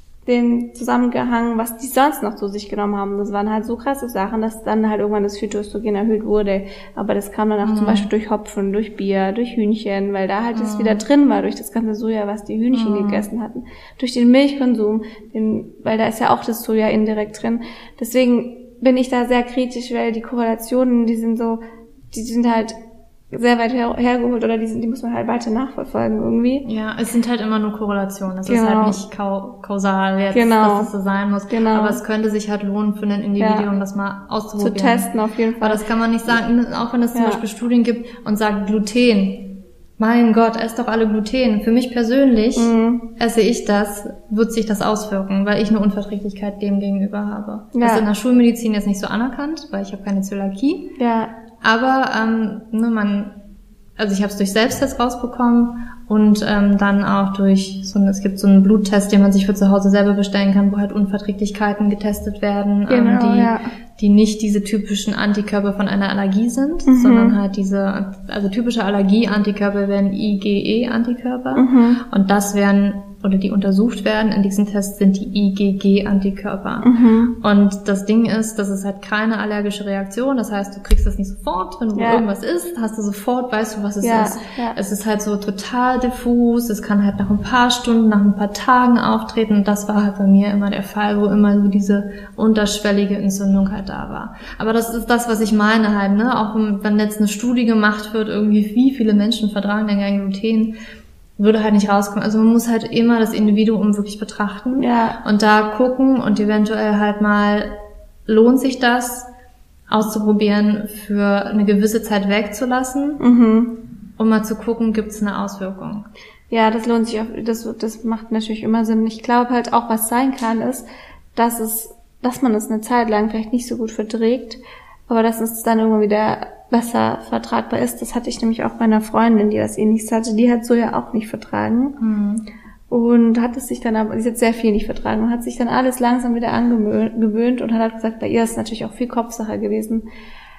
Speaker 2: den zusammengehangen, was die sonst noch zu sich genommen haben. Das waren halt so krasse Sachen, dass dann halt irgendwann das Phytoöstrogen erhöht wurde. Aber das kam dann auch mhm. zum Beispiel durch Hopfen, durch Bier, durch Hühnchen, weil da halt mhm. das wieder drin war, durch das ganze Soja, was die Hühnchen mhm. gegessen hatten. Durch den Milchkonsum, den, weil da ist ja auch das Soja indirekt drin. Deswegen bin ich da sehr kritisch, weil die Korrelationen, die sind so, die sind halt sehr weit her- hergeholt oder die, sind, die muss man halt weiter nachverfolgen irgendwie.
Speaker 1: Ja, es sind halt immer nur Korrelationen. Es
Speaker 2: genau.
Speaker 1: ist halt nicht kau- kausal jetzt,
Speaker 2: genau.
Speaker 1: dass es so sein muss.
Speaker 2: Genau.
Speaker 1: Aber es könnte sich halt lohnen für ein Individuum, ja. das mal auszuprobieren.
Speaker 2: Zu testen auf jeden Fall.
Speaker 1: Aber das kann man nicht sagen, auch wenn es zum ja. Beispiel Studien gibt und sagt Gluten. Mein Gott, esst doch alle Gluten. Für mich persönlich mhm. esse ich das, wird sich das auswirken, weil ich eine Unverträglichkeit dem gegenüber habe. Ja. Das ist in der Schulmedizin jetzt nicht so anerkannt, weil ich habe keine Zöliakie.
Speaker 2: Ja.
Speaker 1: Aber ähm, ne, man, also ich habe es durch Selbsttest rausbekommen und ähm, dann auch durch so ein, es gibt so einen Bluttest, den man sich für zu Hause selber bestellen kann, wo halt Unverträglichkeiten getestet werden,
Speaker 2: genau,
Speaker 1: ähm, die
Speaker 2: ja.
Speaker 1: die nicht diese typischen Antikörper von einer Allergie sind, mhm. sondern halt diese, also typische Allergie-Antikörper wären I G E-Antikörper mhm. und das wären, oder die untersucht werden in diesen Tests, sind die I G G-Antikörper. Mhm. Und das Ding ist, das ist halt keine allergische Reaktion, das heißt, du kriegst das nicht sofort, wenn du ja. irgendwas isst, hast du sofort, weißt du, was es
Speaker 2: ja.
Speaker 1: ist.
Speaker 2: Ja.
Speaker 1: Es ist halt so total diffus, es kann halt nach ein paar Stunden, nach ein paar Tagen auftreten und das war halt bei mir immer der Fall, wo immer so diese unterschwellige Entzündung halt da war. Aber das ist das, was ich meine halt, ne, auch wenn jetzt eine Studie gemacht wird, irgendwie wie viele Menschen vertragen denn kein Gluten, würde halt nicht rauskommen. Also man muss halt immer das Individuum wirklich betrachten
Speaker 2: ja.
Speaker 1: und da gucken und eventuell halt mal, lohnt sich das auszuprobieren, für eine gewisse Zeit wegzulassen, mhm. um mal zu gucken, gibt es eine Auswirkung.
Speaker 2: Ja, das lohnt sich auch, das, das macht natürlich immer Sinn. Ich glaube halt auch, was sein kann, ist, dass es, dass man es eine Zeit lang vielleicht nicht so gut verträgt, aber dass es dann irgendwann wieder besser vertragbar ist. Das hatte ich nämlich auch bei einer Freundin, die das Ähnliches hatte. Die hat Soja auch nicht vertragen. Mhm. Und hat es sich dann aber, sie hat sehr viel nicht vertragen und hat sich dann alles langsam wieder angewöhnt und hat halt gesagt, bei ihr ist es natürlich auch viel Kopfsache gewesen.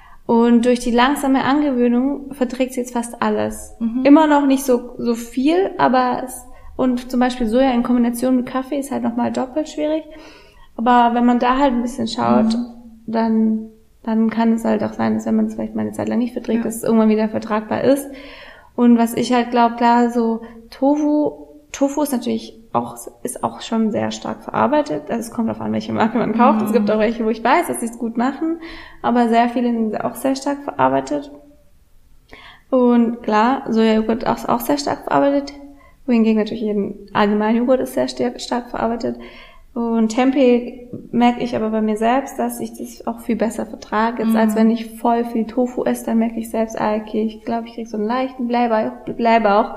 Speaker 2: Und durch die langsame Angewöhnung verträgt sie jetzt fast alles. Mhm. Immer noch nicht so, so viel, aber es, und zum Beispiel Soja in Kombination mit Kaffee ist halt nochmal doppelt schwierig. Aber wenn man da halt ein bisschen schaut, mhm. dann, dann kann es halt auch sein, dass wenn man es vielleicht mal eine Zeit lang nicht verträgt, ja. dass es irgendwann wieder vertragbar ist. Und was ich halt glaube, klar, so Tofu, Tofu ist natürlich auch, ist auch schon sehr stark verarbeitet. Also es kommt darauf an, welche Marke man kauft. Mhm. Es gibt auch welche, wo ich weiß, dass sie es gut machen. Aber sehr viele sind auch sehr stark verarbeitet. Und klar, Sojajoghurt ist auch, auch sehr stark verarbeitet. Wohingegen natürlich jeden allgemeinen Joghurt ist sehr stark, stark verarbeitet. Und Tempeh merke ich aber bei mir selbst, dass ich das auch viel besser vertrage. Jetzt, mm. als wenn ich voll viel Tofu esse, dann merke ich selbst, ah, okay, ich glaube, ich kriege so einen leichten Blähbauch. Blähbauch.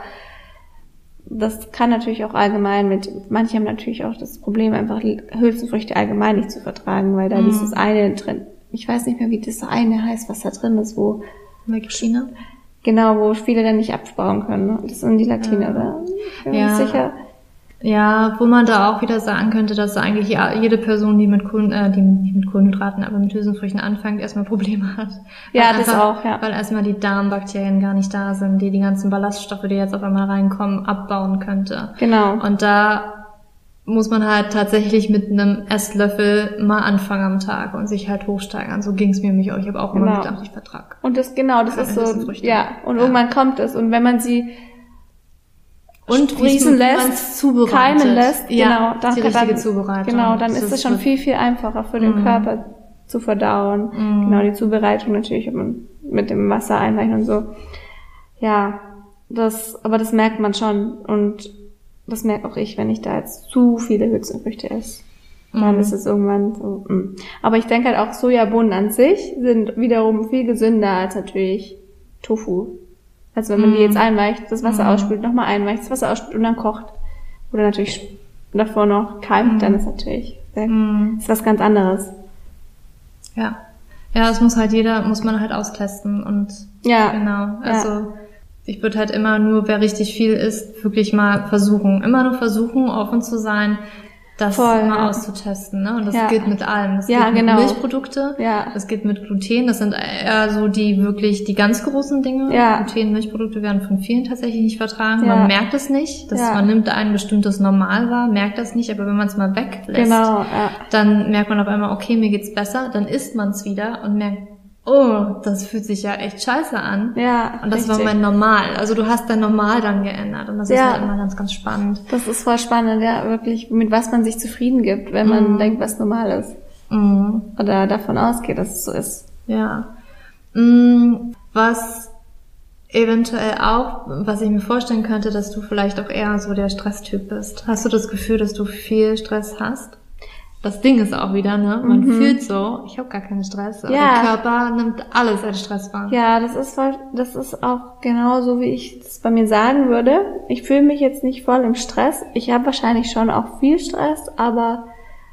Speaker 2: Das kann natürlich auch allgemein mit, manche haben natürlich auch das Problem, einfach Hülsenfrüchte allgemein nicht zu vertragen, weil da mm. dieses eine drin, ich weiß nicht mehr, wie das eine heißt, was da drin ist, wo...
Speaker 1: Leucine?
Speaker 2: Genau, wo viele dann nicht abbauen können. Das sind die Latine, ja. oder? Ich bin mir nicht sicher.
Speaker 1: Ja, wo man da auch wieder sagen könnte, dass eigentlich jede Person, die mit Kohlen, äh, die nicht mit Kohlenhydraten, aber mit Hülsenfrüchten anfängt, erstmal Probleme hat.
Speaker 2: Ja,
Speaker 1: weil
Speaker 2: das
Speaker 1: einfach,
Speaker 2: auch, ja.
Speaker 1: Weil erstmal die Darmbakterien gar nicht da sind, die die ganzen Ballaststoffe, die jetzt auf einmal reinkommen, abbauen könnte.
Speaker 2: Genau.
Speaker 1: Und da muss man halt tatsächlich mit einem Esslöffel mal anfangen am Tag und sich halt hochsteigern. So ging's mir mich auch. Ich habe auch
Speaker 2: genau.
Speaker 1: immer gedacht, ich vertrag.
Speaker 2: Und das, genau, das ist so, ja. Und ja. irgendwann kommt es. Und wenn man sie
Speaker 1: und
Speaker 2: sprießen lässt, keimen lässt,
Speaker 1: ja,
Speaker 2: genau, dann,
Speaker 1: die richtige
Speaker 2: dann,
Speaker 1: Zubereitung.
Speaker 2: Genau, dann ist es schon viel, viel einfacher für den mm. Körper zu verdauen. Mm. Genau, die Zubereitung natürlich mit dem Wasser einweichen und so. Ja, das, aber das merkt man schon. Und das merke auch ich, wenn ich da jetzt zu viele Hülsenfrüchte esse. Dann mm. ist es irgendwann so, mm. Aber ich denke halt auch, Sojabohnen an sich sind wiederum viel gesünder als natürlich Tofu. Also wenn man mm. die jetzt einweicht, das Wasser mm. ausspült, nochmal einweicht, das Wasser ausspült und dann kocht. Oder natürlich davor noch keimt, mm. dann ist natürlich sehr, mm. ist was ganz anderes.
Speaker 1: Ja. Ja, es muss halt jeder, muss man halt austesten und
Speaker 2: ja.
Speaker 1: genau. Also ja. ich würde halt immer nur, wer richtig viel isst, wirklich mal versuchen, immer nur versuchen, offen zu sein, das
Speaker 2: Voll,
Speaker 1: mal
Speaker 2: ja.
Speaker 1: auszutesten, ne? Und das
Speaker 2: ja.
Speaker 1: gilt mit allem. Das
Speaker 2: ja,
Speaker 1: gilt
Speaker 2: genau.
Speaker 1: mit Milchprodukte,
Speaker 2: ja.
Speaker 1: das gilt mit Gluten, das sind eher so die wirklich die ganz großen Dinge.
Speaker 2: Ja.
Speaker 1: Gluten, Milchprodukte werden von vielen tatsächlich nicht vertragen.
Speaker 2: Ja.
Speaker 1: Man merkt es nicht, dass
Speaker 2: ja.
Speaker 1: man nimmt ein bestimmtes Normal wahr, merkt das nicht, aber wenn man es mal weglässt,
Speaker 2: genau, ja.
Speaker 1: dann merkt man auf einmal, okay, mir geht's besser, dann isst man es wieder und merkt, oh, das fühlt sich ja echt scheiße an.
Speaker 2: Ja,
Speaker 1: und das
Speaker 2: richtig.
Speaker 1: war mein Normal. Also du hast dein Normal dann geändert und das
Speaker 2: ja.
Speaker 1: ist halt immer ganz, ganz spannend.
Speaker 2: Das ist voll spannend, ja, wirklich, mit was man sich zufrieden gibt, wenn man mm. denkt, was normal ist. Mm. Oder davon ausgeht, dass es so ist.
Speaker 1: Ja. Mm, was eventuell auch, was ich mir vorstellen könnte, dass du vielleicht auch eher so der Stresstyp bist. Hast du das Gefühl, dass du viel Stress hast? Das Ding ist auch wieder, ne? Man mhm. fühlt so, ich habe gar keinen Stress. Aber
Speaker 2: ja.
Speaker 1: der Körper nimmt alles als Stress wahr.
Speaker 2: Ja, das ist voll, das ist auch genau so, wie ich das bei mir sagen würde. Ich fühle mich jetzt nicht voll im Stress. Ich habe wahrscheinlich schon auch viel Stress, aber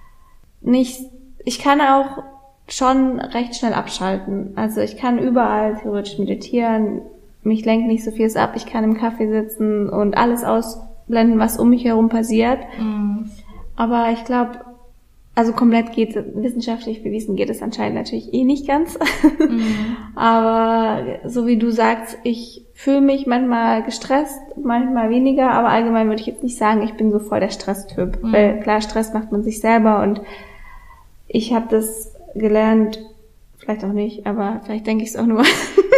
Speaker 2: nicht, ich kann auch schon recht schnell abschalten. Also ich kann überall theoretisch meditieren, mich lenkt nicht so vieles ab, ich kann im Café sitzen und alles ausblenden, was um mich herum passiert. Mhm. Aber ich glaube, also komplett geht, wissenschaftlich bewiesen geht es anscheinend natürlich eh nicht ganz. Mhm. Aber so wie du sagst, ich fühle mich manchmal gestresst, manchmal weniger, aber allgemein würde ich jetzt nicht sagen, ich bin so voll der Stresstyp. Mhm. Weil klar, Stress macht man sich selber und ich habe das gelernt, vielleicht auch nicht, aber vielleicht denke ich es auch nur,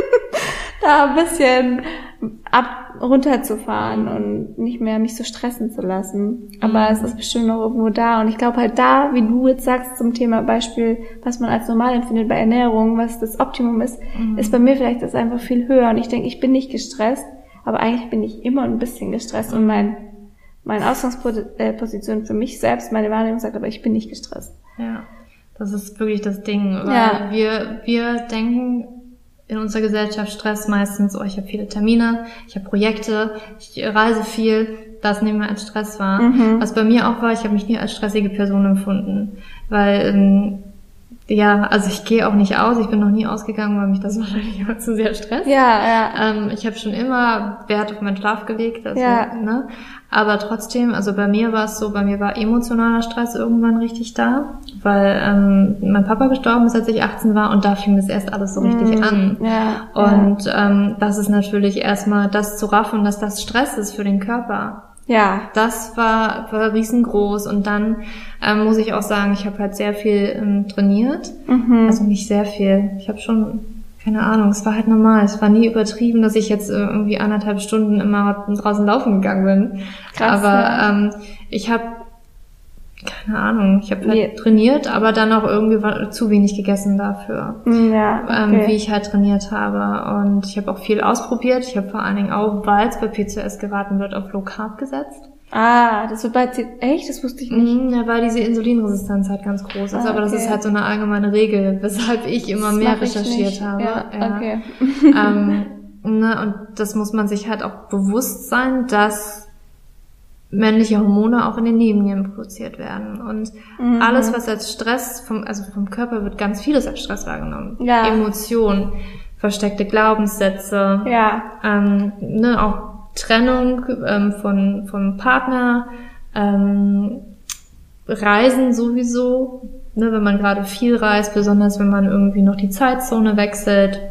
Speaker 2: da ein bisschen ab runterzufahren und nicht mehr mich so stressen zu lassen. Aber mhm. es ist bestimmt noch irgendwo da. Und ich glaube halt da, wie du jetzt sagst zum Thema Beispiel, was man als normal empfindet bei Ernährung, was das Optimum ist, mhm. ist bei mir vielleicht das einfach viel höher. Und ich denke, ich bin nicht gestresst, aber eigentlich bin ich immer ein bisschen gestresst. Und mein meine Ausgangsposition für mich selbst, meine Wahrnehmung sagt, aber ich bin nicht gestresst.
Speaker 1: Ja, das ist wirklich das Ding. Weil
Speaker 2: ja.
Speaker 1: wir wir denken in unserer Gesellschaft Stress meistens, oh, ich habe viele Termine, ich habe Projekte, ich reise viel, das nehmen wir als Stress wahr. Mhm. Was bei mir auch war, ich habe mich nie als stressige Person empfunden, weil, ähm, ja, also ich gehe auch nicht aus, ich bin noch nie ausgegangen, weil mich das wahrscheinlich immer zu sehr stresst.
Speaker 2: Ja, ja.
Speaker 1: Ähm, ich habe schon immer Wert auf meinen Schlaf gelegt, also,
Speaker 2: ja.
Speaker 1: ne? Aber trotzdem, also bei mir war es so, bei mir war emotionaler Stress irgendwann richtig da, weil ähm, mein Papa gestorben ist, als ich achtzehn war und da fing das erst alles so richtig
Speaker 2: mm,
Speaker 1: an.
Speaker 2: Ja,
Speaker 1: und
Speaker 2: ja.
Speaker 1: ähm, das ist natürlich erstmal das zu raffen, dass das Stress ist für den Körper.
Speaker 2: Ja.
Speaker 1: Das war, war riesengroß und dann ähm, muss ich auch sagen, ich habe halt sehr viel ähm, trainiert,
Speaker 2: mhm.
Speaker 1: also nicht sehr viel, ich habe schon, keine Ahnung, es war halt normal, es war nie übertrieben, dass ich jetzt äh, irgendwie anderthalb Stunden immer draußen laufen gegangen bin,
Speaker 2: Krass,
Speaker 1: aber
Speaker 2: ja.
Speaker 1: ähm, ich habe, keine Ahnung, ich habe halt
Speaker 2: yeah.
Speaker 1: trainiert, aber dann auch irgendwie war, zu wenig gegessen dafür,
Speaker 2: ja, okay.
Speaker 1: ähm, wie ich halt trainiert habe. Und ich habe auch viel ausprobiert. Ich habe vor allen Dingen auch, weil es bei P C O S geraten wird, auf Low Carb gesetzt.
Speaker 2: Ah, das wird bald, echt? Das wusste ich nicht.
Speaker 1: Mhm, ja, weil diese Insulinresistenz halt ganz groß ist,
Speaker 2: Ah,
Speaker 1: aber das
Speaker 2: okay.
Speaker 1: ist halt so eine allgemeine Regel, weshalb ich immer
Speaker 2: Das
Speaker 1: mehr
Speaker 2: mach ich
Speaker 1: recherchiert
Speaker 2: nicht.
Speaker 1: habe.
Speaker 2: Ja,
Speaker 1: Ja.
Speaker 2: okay.
Speaker 1: ähm, ne, und das muss man sich halt auch bewusst sein, dass männliche Hormone auch in den Nebennieren produziert werden. Und
Speaker 2: Mhm.
Speaker 1: alles, was als Stress, vom, also vom Körper wird ganz vieles als Stress wahrgenommen.
Speaker 2: Ja.
Speaker 1: Emotionen, versteckte Glaubenssätze,
Speaker 2: Ja.
Speaker 1: ähm, ne, auch Trennung ähm, von vom Partner, ähm, Reisen sowieso, ne, wenn man gerade viel reist, besonders wenn man irgendwie noch die Zeitzone wechselt,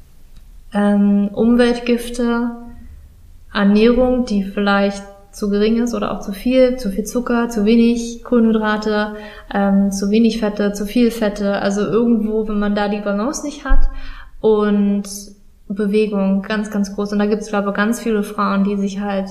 Speaker 1: ähm, Umweltgifte, Ernährung, die vielleicht zu gering ist oder auch zu viel, zu viel Zucker, zu wenig Kohlenhydrate, ähm, zu wenig Fette, zu viel Fette, also irgendwo, wenn man da die Balance nicht hat, und Bewegung, ganz, ganz groß. Und da gibt es, glaube ich, ganz viele Frauen, die sich halt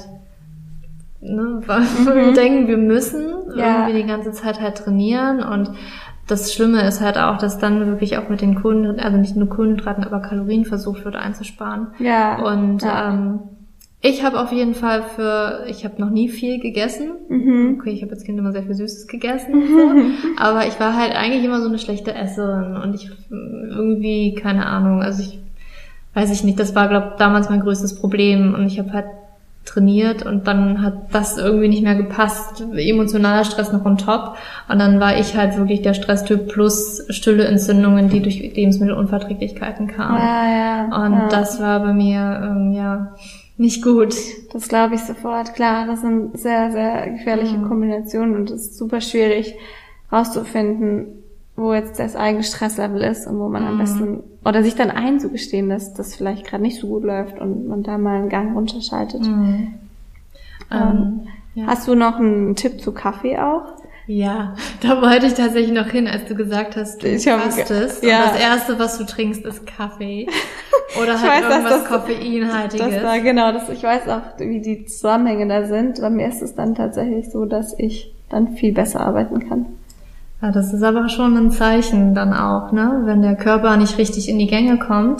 Speaker 1: ne, mhm. denken, wir müssen
Speaker 2: ja.
Speaker 1: irgendwie die ganze Zeit halt trainieren. Und das Schlimme ist halt auch, dass dann wirklich auch mit den Kohlenhydraten, also nicht nur Kohlenhydraten, aber Kalorien versucht wird einzusparen.
Speaker 2: Ja.
Speaker 1: Und
Speaker 2: ja.
Speaker 1: ähm, ich habe auf jeden Fall für, ich habe noch nie viel gegessen.
Speaker 2: Mhm.
Speaker 1: Okay, ich habe als Kind immer sehr viel Süßes gegessen, und so. Aber ich war halt eigentlich immer so eine schlechte Esserin und ich irgendwie, keine Ahnung, also ich weiß ich nicht, das war, glaube ich, damals mein größtes Problem und ich habe halt trainiert und dann hat das irgendwie nicht mehr gepasst, emotionaler Stress noch on top und dann war ich halt wirklich der Stresstyp plus stille Entzündungen, die durch Lebensmittelunverträglichkeiten kamen.
Speaker 2: Ja, ja,
Speaker 1: und
Speaker 2: ja.
Speaker 1: das war bei mir, ähm, ja, nicht gut.
Speaker 2: Das glaube ich sofort. Klar, das sind sehr, sehr gefährliche
Speaker 1: mhm.
Speaker 2: Kombinationen und es ist super schwierig rauszufinden, wo jetzt das eigene Stresslevel ist und wo man mhm. am besten, oder sich dann einzugestehen, dass das vielleicht gerade nicht so gut läuft und man da mal einen Gang runterschaltet.
Speaker 1: Mhm.
Speaker 2: Ähm,
Speaker 1: ähm, ja.
Speaker 2: Hast du noch einen Tipp zu Kaffee auch?
Speaker 1: Ja, da wollte ich tatsächlich noch hin, als du gesagt hast, du
Speaker 2: ich
Speaker 1: fastest.
Speaker 2: Ge- ja.
Speaker 1: Und das Erste, was du trinkst, ist Kaffee. Oder halt
Speaker 2: weiß,
Speaker 1: irgendwas
Speaker 2: das,
Speaker 1: Koffeinhaltiges.
Speaker 2: Das war, genau, das, ich weiß auch, wie die Zusammenhänge da sind. Bei mir ist es dann tatsächlich so, dass ich dann viel besser arbeiten kann.
Speaker 1: Ja, das ist aber schon ein Zeichen dann auch, ne? Wenn der Körper nicht richtig in die Gänge kommt,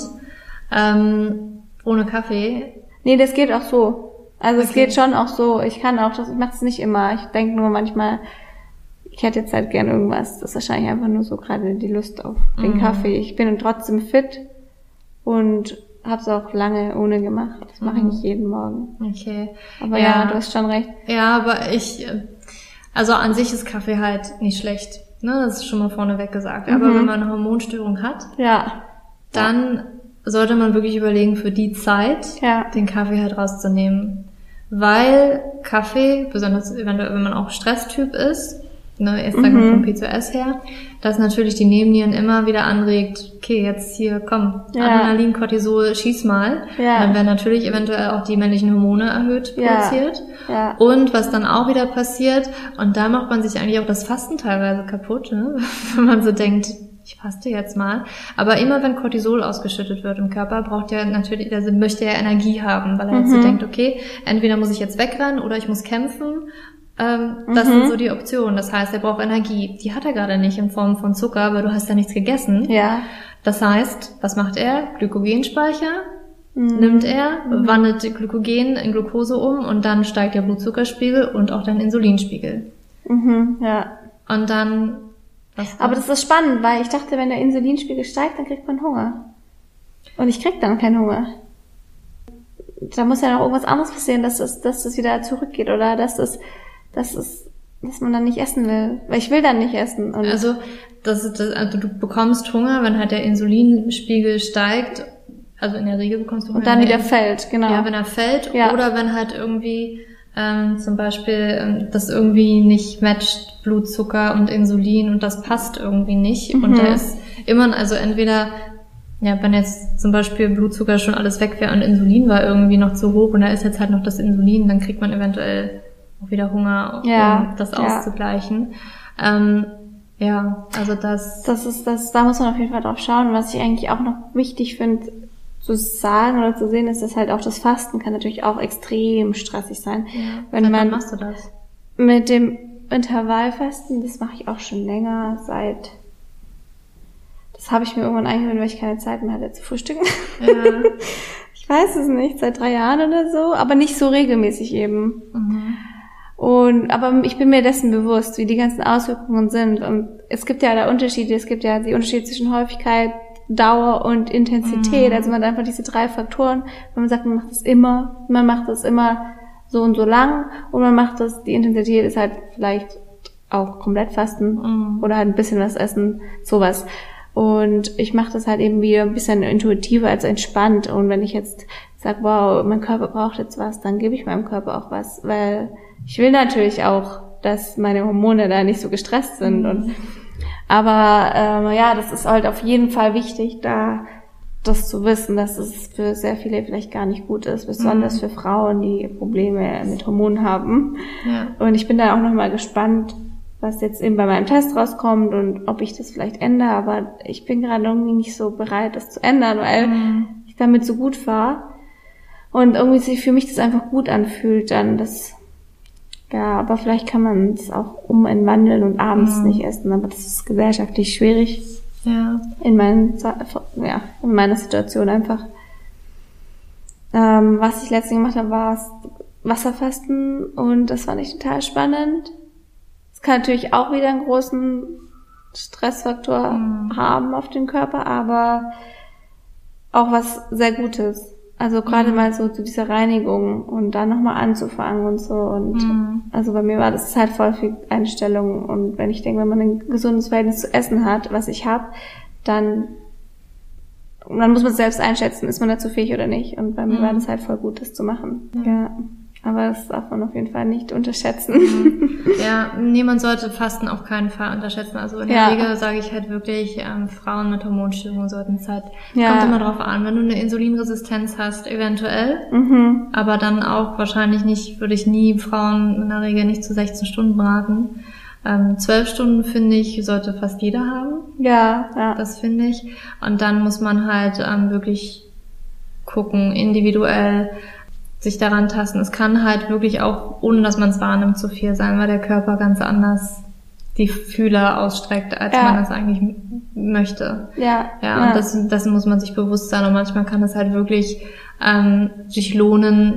Speaker 1: ähm, ohne Kaffee.
Speaker 2: Nee, das geht auch so. Also
Speaker 1: okay.
Speaker 2: Es geht schon auch so. Ich kann auch, das, ich mache es nicht immer. Ich denke nur manchmal, ich hätte jetzt halt gern irgendwas. Das ist wahrscheinlich einfach nur so gerade die Lust auf den mhm. Kaffee. Ich bin trotzdem fit und habe es auch lange ohne gemacht. Das mache ich
Speaker 1: mhm.
Speaker 2: nicht jeden Morgen.
Speaker 1: Okay.
Speaker 2: Aber ja. ja, du hast schon recht.
Speaker 1: Ja, aber ich, also an sich ist Kaffee halt nicht schlecht. Ne, das ist schon mal vorneweg gesagt. Aber mhm. wenn man eine Hormonstörung hat,
Speaker 2: ja.
Speaker 1: dann ja. sollte man wirklich überlegen, für die Zeit
Speaker 2: ja.
Speaker 1: den Kaffee halt rauszunehmen. Weil Kaffee, besonders wenn man auch Stresstyp ist, ne, jetzt sagen wir
Speaker 2: mhm.
Speaker 1: vom P C O S her, dass natürlich die Nebennieren immer wieder anregt, okay, jetzt hier, komm,
Speaker 2: ja.
Speaker 1: Adrenalin, Cortisol, schieß mal.
Speaker 2: Ja.
Speaker 1: Dann werden natürlich eventuell auch die männlichen Hormone erhöht produziert.
Speaker 2: Ja. Ja.
Speaker 1: Und was dann auch wieder passiert, und da macht man sich eigentlich auch das Fasten teilweise kaputt, ne? Wenn man so denkt, ich faste jetzt mal. Aber immer wenn Cortisol ausgeschüttet wird im Körper, braucht er natürlich, also möchte er Energie haben, weil er jetzt
Speaker 2: mhm.
Speaker 1: so denkt, okay, entweder muss ich jetzt wegrennen oder ich muss kämpfen. Ähm, das
Speaker 2: mhm.
Speaker 1: sind so die Optionen. Das heißt, er braucht Energie. Die hat er gerade nicht in Form von Zucker, weil du hast ja nichts gegessen.
Speaker 2: Ja.
Speaker 1: Das heißt, was macht er? Glykogenspeicher
Speaker 2: mhm.
Speaker 1: nimmt er, mhm. wandelt Glykogen in Glucose um und dann steigt der Blutzuckerspiegel und auch dein Insulinspiegel.
Speaker 2: Mhm. Ja.
Speaker 1: Und dann... Was
Speaker 2: Aber das ist spannend, weil ich dachte, wenn der Insulinspiegel steigt, dann kriegt man Hunger. Und ich krieg dann keinen Hunger. Da muss ja noch irgendwas anderes passieren, dass das, dass das wieder zurückgeht oder dass das, dass es, dass man dann nicht essen will. Weil ich will dann nicht essen. Und
Speaker 1: also, das ist das, also du bekommst Hunger, wenn halt der Insulinspiegel steigt. Also in der Regel bekommst du Hunger.
Speaker 2: Und dann wieder fällt, genau.
Speaker 1: Ja, wenn er fällt.
Speaker 2: Ja.
Speaker 1: Oder wenn halt irgendwie ähm, zum Beispiel ähm, das irgendwie nicht matcht, Blutzucker und Insulin und das passt irgendwie nicht.
Speaker 2: Mhm.
Speaker 1: Und da ist immer, also entweder, ja, wenn jetzt zum Beispiel Blutzucker schon alles weg wäre und Insulin war irgendwie noch zu hoch und da ist jetzt halt noch das Insulin, dann kriegt man eventuell auch wieder Hunger,
Speaker 2: ja.
Speaker 1: um das
Speaker 2: ja.
Speaker 1: auszugleichen. Ähm, ja, also das...
Speaker 2: Das ist, das, da muss man auf jeden Fall drauf schauen. Was ich eigentlich auch noch wichtig finde, zu sagen oder zu sehen, ist, dass halt auch das Fasten kann natürlich auch extrem stressig sein.
Speaker 1: Ja.
Speaker 2: Wenn
Speaker 1: Seit
Speaker 2: man
Speaker 1: wann machst du das?
Speaker 2: Mit dem Intervallfasten, das mache ich auch schon länger, seit, das habe ich mir irgendwann eingewöhnt, weil ich keine Zeit mehr hatte zu frühstücken.
Speaker 1: Ja.
Speaker 2: Ich weiß es nicht, seit drei Jahren oder so, aber nicht so regelmäßig eben.
Speaker 1: Mhm.
Speaker 2: Und, aber ich bin mir dessen bewusst, wie die ganzen Auswirkungen sind. Und es gibt ja da Unterschiede. Es gibt ja die Unterschiede zwischen Häufigkeit, Dauer und Intensität. Mhm. Also man hat einfach diese drei Faktoren. Wenn man sagt, man macht das immer, man macht das immer so und so lang und man macht das, die Intensität ist halt vielleicht auch komplett fasten mhm. oder halt ein bisschen was essen, sowas. Und ich mache das halt eben wieder ein bisschen intuitiver als entspannt. Und wenn ich jetzt sage, wow, mein Körper braucht jetzt was, dann gebe ich meinem Körper auch was, weil ich will natürlich auch, dass meine Hormone da nicht so gestresst sind. Mhm. Und aber ähm, ja, das ist halt auf jeden Fall wichtig, da das zu wissen, dass es für sehr viele vielleicht gar nicht gut ist, besonders mhm. für Frauen, die Probleme mit Hormonen haben. Ja. Und ich bin da auch nochmal gespannt, was jetzt eben bei meinem Test rauskommt und ob ich das vielleicht ändere. Aber ich bin gerade irgendwie nicht so bereit, das zu ändern, weil mhm. ich damit so gut war. Und irgendwie sich für mich das einfach gut anfühlt dann. Das, ja, aber vielleicht kann man es auch umwandeln und abends mhm. nicht essen. Aber das ist gesellschaftlich schwierig. Ja. In meinen, ja, in meiner Situation einfach. Ähm, was ich letztens gemacht habe, war Wasserfasten und das fand ich total spannend. Es kann natürlich auch wieder einen großen Stressfaktor mhm. haben auf den Körper, aber auch was sehr Gutes. Also gerade mhm. mal so zu dieser Reinigung und dann nochmal anzufangen und so. Und mhm. also bei mir war das halt voll viel Einstellung. Und wenn ich denke, wenn man ein gesundes Verhältnis zu Essen hat, was ich habe, dann, dann muss man es selbst einschätzen, ist man dazu fähig oder nicht. Und bei mir mhm. war das halt voll gut, das zu machen. Mhm. Ja. Aber das darf man auf jeden Fall nicht unterschätzen.
Speaker 1: Mhm. Ja, nee, man sollte Fasten auf keinen Fall unterschätzen. Also in der ja. Regel sage ich halt wirklich, ähm, Frauen mit Hormonstörungen sollten es halt, ja. kommt immer drauf an, wenn du eine Insulinresistenz hast, eventuell, mhm. aber dann auch wahrscheinlich nicht, würde ich nie Frauen in der Regel nicht zu sechzehn Stunden raten. Ähm, zwölf Stunden, finde ich, sollte fast jeder haben.
Speaker 2: Ja, ja.
Speaker 1: Das finde ich. Und dann muss man halt ähm, wirklich gucken, individuell, sich daran tasten. Es kann halt wirklich auch, ohne dass man es wahrnimmt, zu viel sein, weil der Körper ganz anders die Fühler ausstreckt, als ja. man das eigentlich m- möchte.
Speaker 2: Ja.
Speaker 1: Ja,
Speaker 2: ja.
Speaker 1: und das, das muss man sich bewusst sein. Und manchmal kann es halt wirklich ähm, sich lohnen,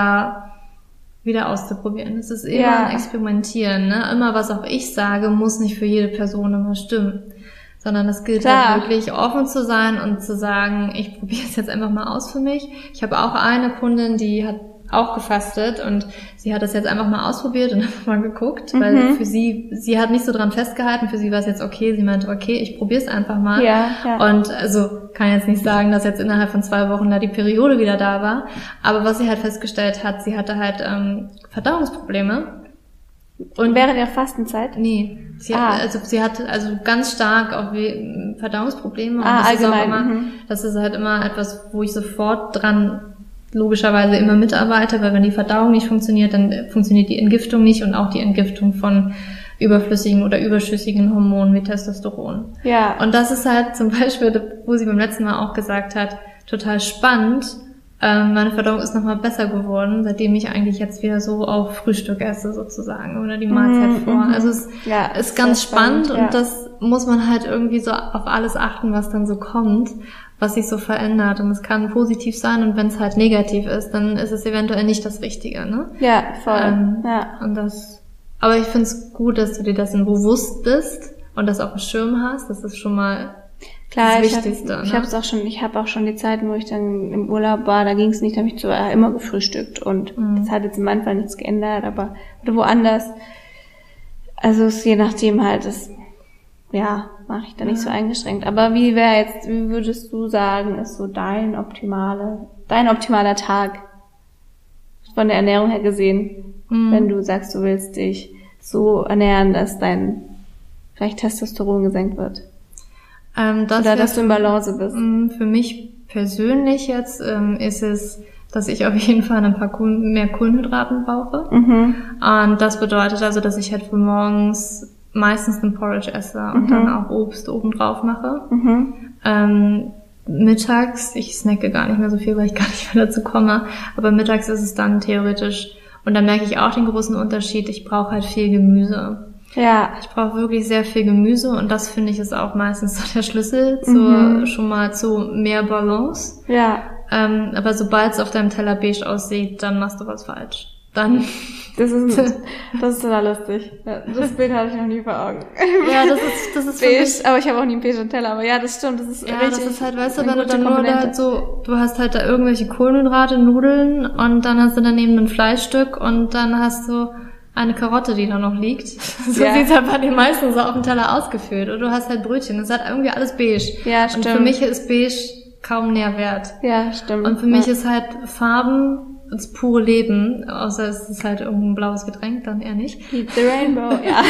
Speaker 1: da wieder auszuprobieren. Es ist immer ja. ein Experimentieren. Ne? Immer, was auch ich sage, muss nicht für jede Person immer stimmen. Sondern es gilt Klar. halt wirklich offen zu sein und zu sagen, ich probiere es jetzt einfach mal aus für mich. Ich habe auch eine Kundin, die hat auch gefastet und sie hat es jetzt einfach mal ausprobiert und einfach mal geguckt, mhm. weil für sie, sie hat nicht so dran festgehalten, für sie war es jetzt okay, sie meinte, okay, ich probiere es einfach mal.
Speaker 2: Ja, ja.
Speaker 1: Und also kann jetzt nicht sagen, dass jetzt innerhalb von zwei Wochen da die Periode wieder da war, aber was sie halt festgestellt hat, sie hatte halt ähm, Verdauungsprobleme.
Speaker 2: Und während der Fastenzeit?
Speaker 1: Nee. Sie ah. hat, also sie hat also ganz stark auch Verdauungsprobleme. Und
Speaker 2: ah,
Speaker 1: das
Speaker 2: allgemein.
Speaker 1: ist auch immer,
Speaker 2: mhm.
Speaker 1: das ist halt immer etwas, wo ich sofort dran logischerweise immer mitarbeite, weil wenn die Verdauung nicht funktioniert, dann funktioniert die Entgiftung nicht und auch die Entgiftung von überflüssigen oder überschüssigen Hormonen wie Testosteron.
Speaker 2: Ja.
Speaker 1: Und das ist halt zum Beispiel, wo sie beim letzten Mal auch gesagt hat, total spannend. Ähm, meine Verdauung ist nochmal besser geworden, seitdem ich eigentlich jetzt wieder so auf Frühstück esse sozusagen oder die Mahlzeit mm, vor. Mm. Also es ja, ist ganz spannend, spannend ja. und das muss man halt irgendwie so auf alles achten, was dann so kommt, was sich so verändert. Und es kann positiv sein und wenn es halt negativ ist, dann ist es eventuell nicht das Richtige, ne?
Speaker 2: Ja, voll. Ähm,
Speaker 1: ja. Und das, aber ich finde es gut, dass du dir dessen bewusst bist und das auf dem Schirm hast. Das ist schon mal
Speaker 2: Klar,
Speaker 1: das
Speaker 2: ich
Speaker 1: Wichtigste.
Speaker 2: Hab,
Speaker 1: ne?
Speaker 2: Ich habe es auch schon, ich habe auch schon die Zeiten, wo ich dann im Urlaub war, da ging es nicht, da habe ich zwar immer gefrühstückt und mhm. das hat jetzt in meinem Fall nichts geändert, aber oder woanders. Also es je nachdem halt, das ja mache ich da nicht ja. so eingeschränkt. Aber wie wäre jetzt, wie würdest du sagen, ist so dein optimale, dein optimaler Tag von der Ernährung her gesehen, mhm. wenn du sagst, du willst dich so ernähren, dass dein vielleicht Testosteron gesenkt wird?
Speaker 1: Ähm, das
Speaker 2: Oder dass du in Balance bist?
Speaker 1: Für mich persönlich jetzt ähm, ist es, dass ich auf jeden Fall ein paar Kohlen, mehr Kohlenhydraten brauche. Mhm. Und das bedeutet also, dass ich halt für morgens meistens einen Porridge esse und mhm. dann auch Obst obendrauf mache. Mhm. Ähm, mittags, ich snacke gar nicht mehr so viel, weil ich gar nicht mehr dazu komme, aber mittags ist es dann theoretisch, und da merke ich auch den großen Unterschied, ich brauche halt viel Gemüse.
Speaker 2: Ja.
Speaker 1: Ich brauche wirklich sehr viel Gemüse und das finde ich ist auch meistens so der Schlüssel zu, mhm. schon mal zu mehr Balance.
Speaker 2: Ja.
Speaker 1: Ähm, aber sobald es auf deinem Teller beige aussieht, dann machst du was falsch. dann...
Speaker 2: Das ist, das ist total lustig. Das Bild hatte ich noch nie vor Augen.
Speaker 1: Ja, das ist, das ist
Speaker 2: beige, aber ich habe auch nie einen beigen Teller. Aber ja, das stimmt. Das ist
Speaker 1: ja,
Speaker 2: richtig.
Speaker 1: Das ist halt, weißt du, wenn du dann nur da so, du hast halt da irgendwelche Kohlenhydrate, Nudeln und dann hast du daneben ein Fleischstück und dann hast du eine Karotte, die da noch liegt. So ja. Sieht's halt bei den meisten so auf dem Teller ausgeführt. Und du hast halt Brötchen. Das ist halt irgendwie alles beige.
Speaker 2: Ja, stimmt.
Speaker 1: Und für mich ist beige kaum Nährwert.
Speaker 2: Ja, stimmt.
Speaker 1: Und für mich ja. ist halt Farben das pure Leben, außer es ist halt irgendein blaues Getränk, dann eher nicht.
Speaker 2: Eat the Rainbow, ja.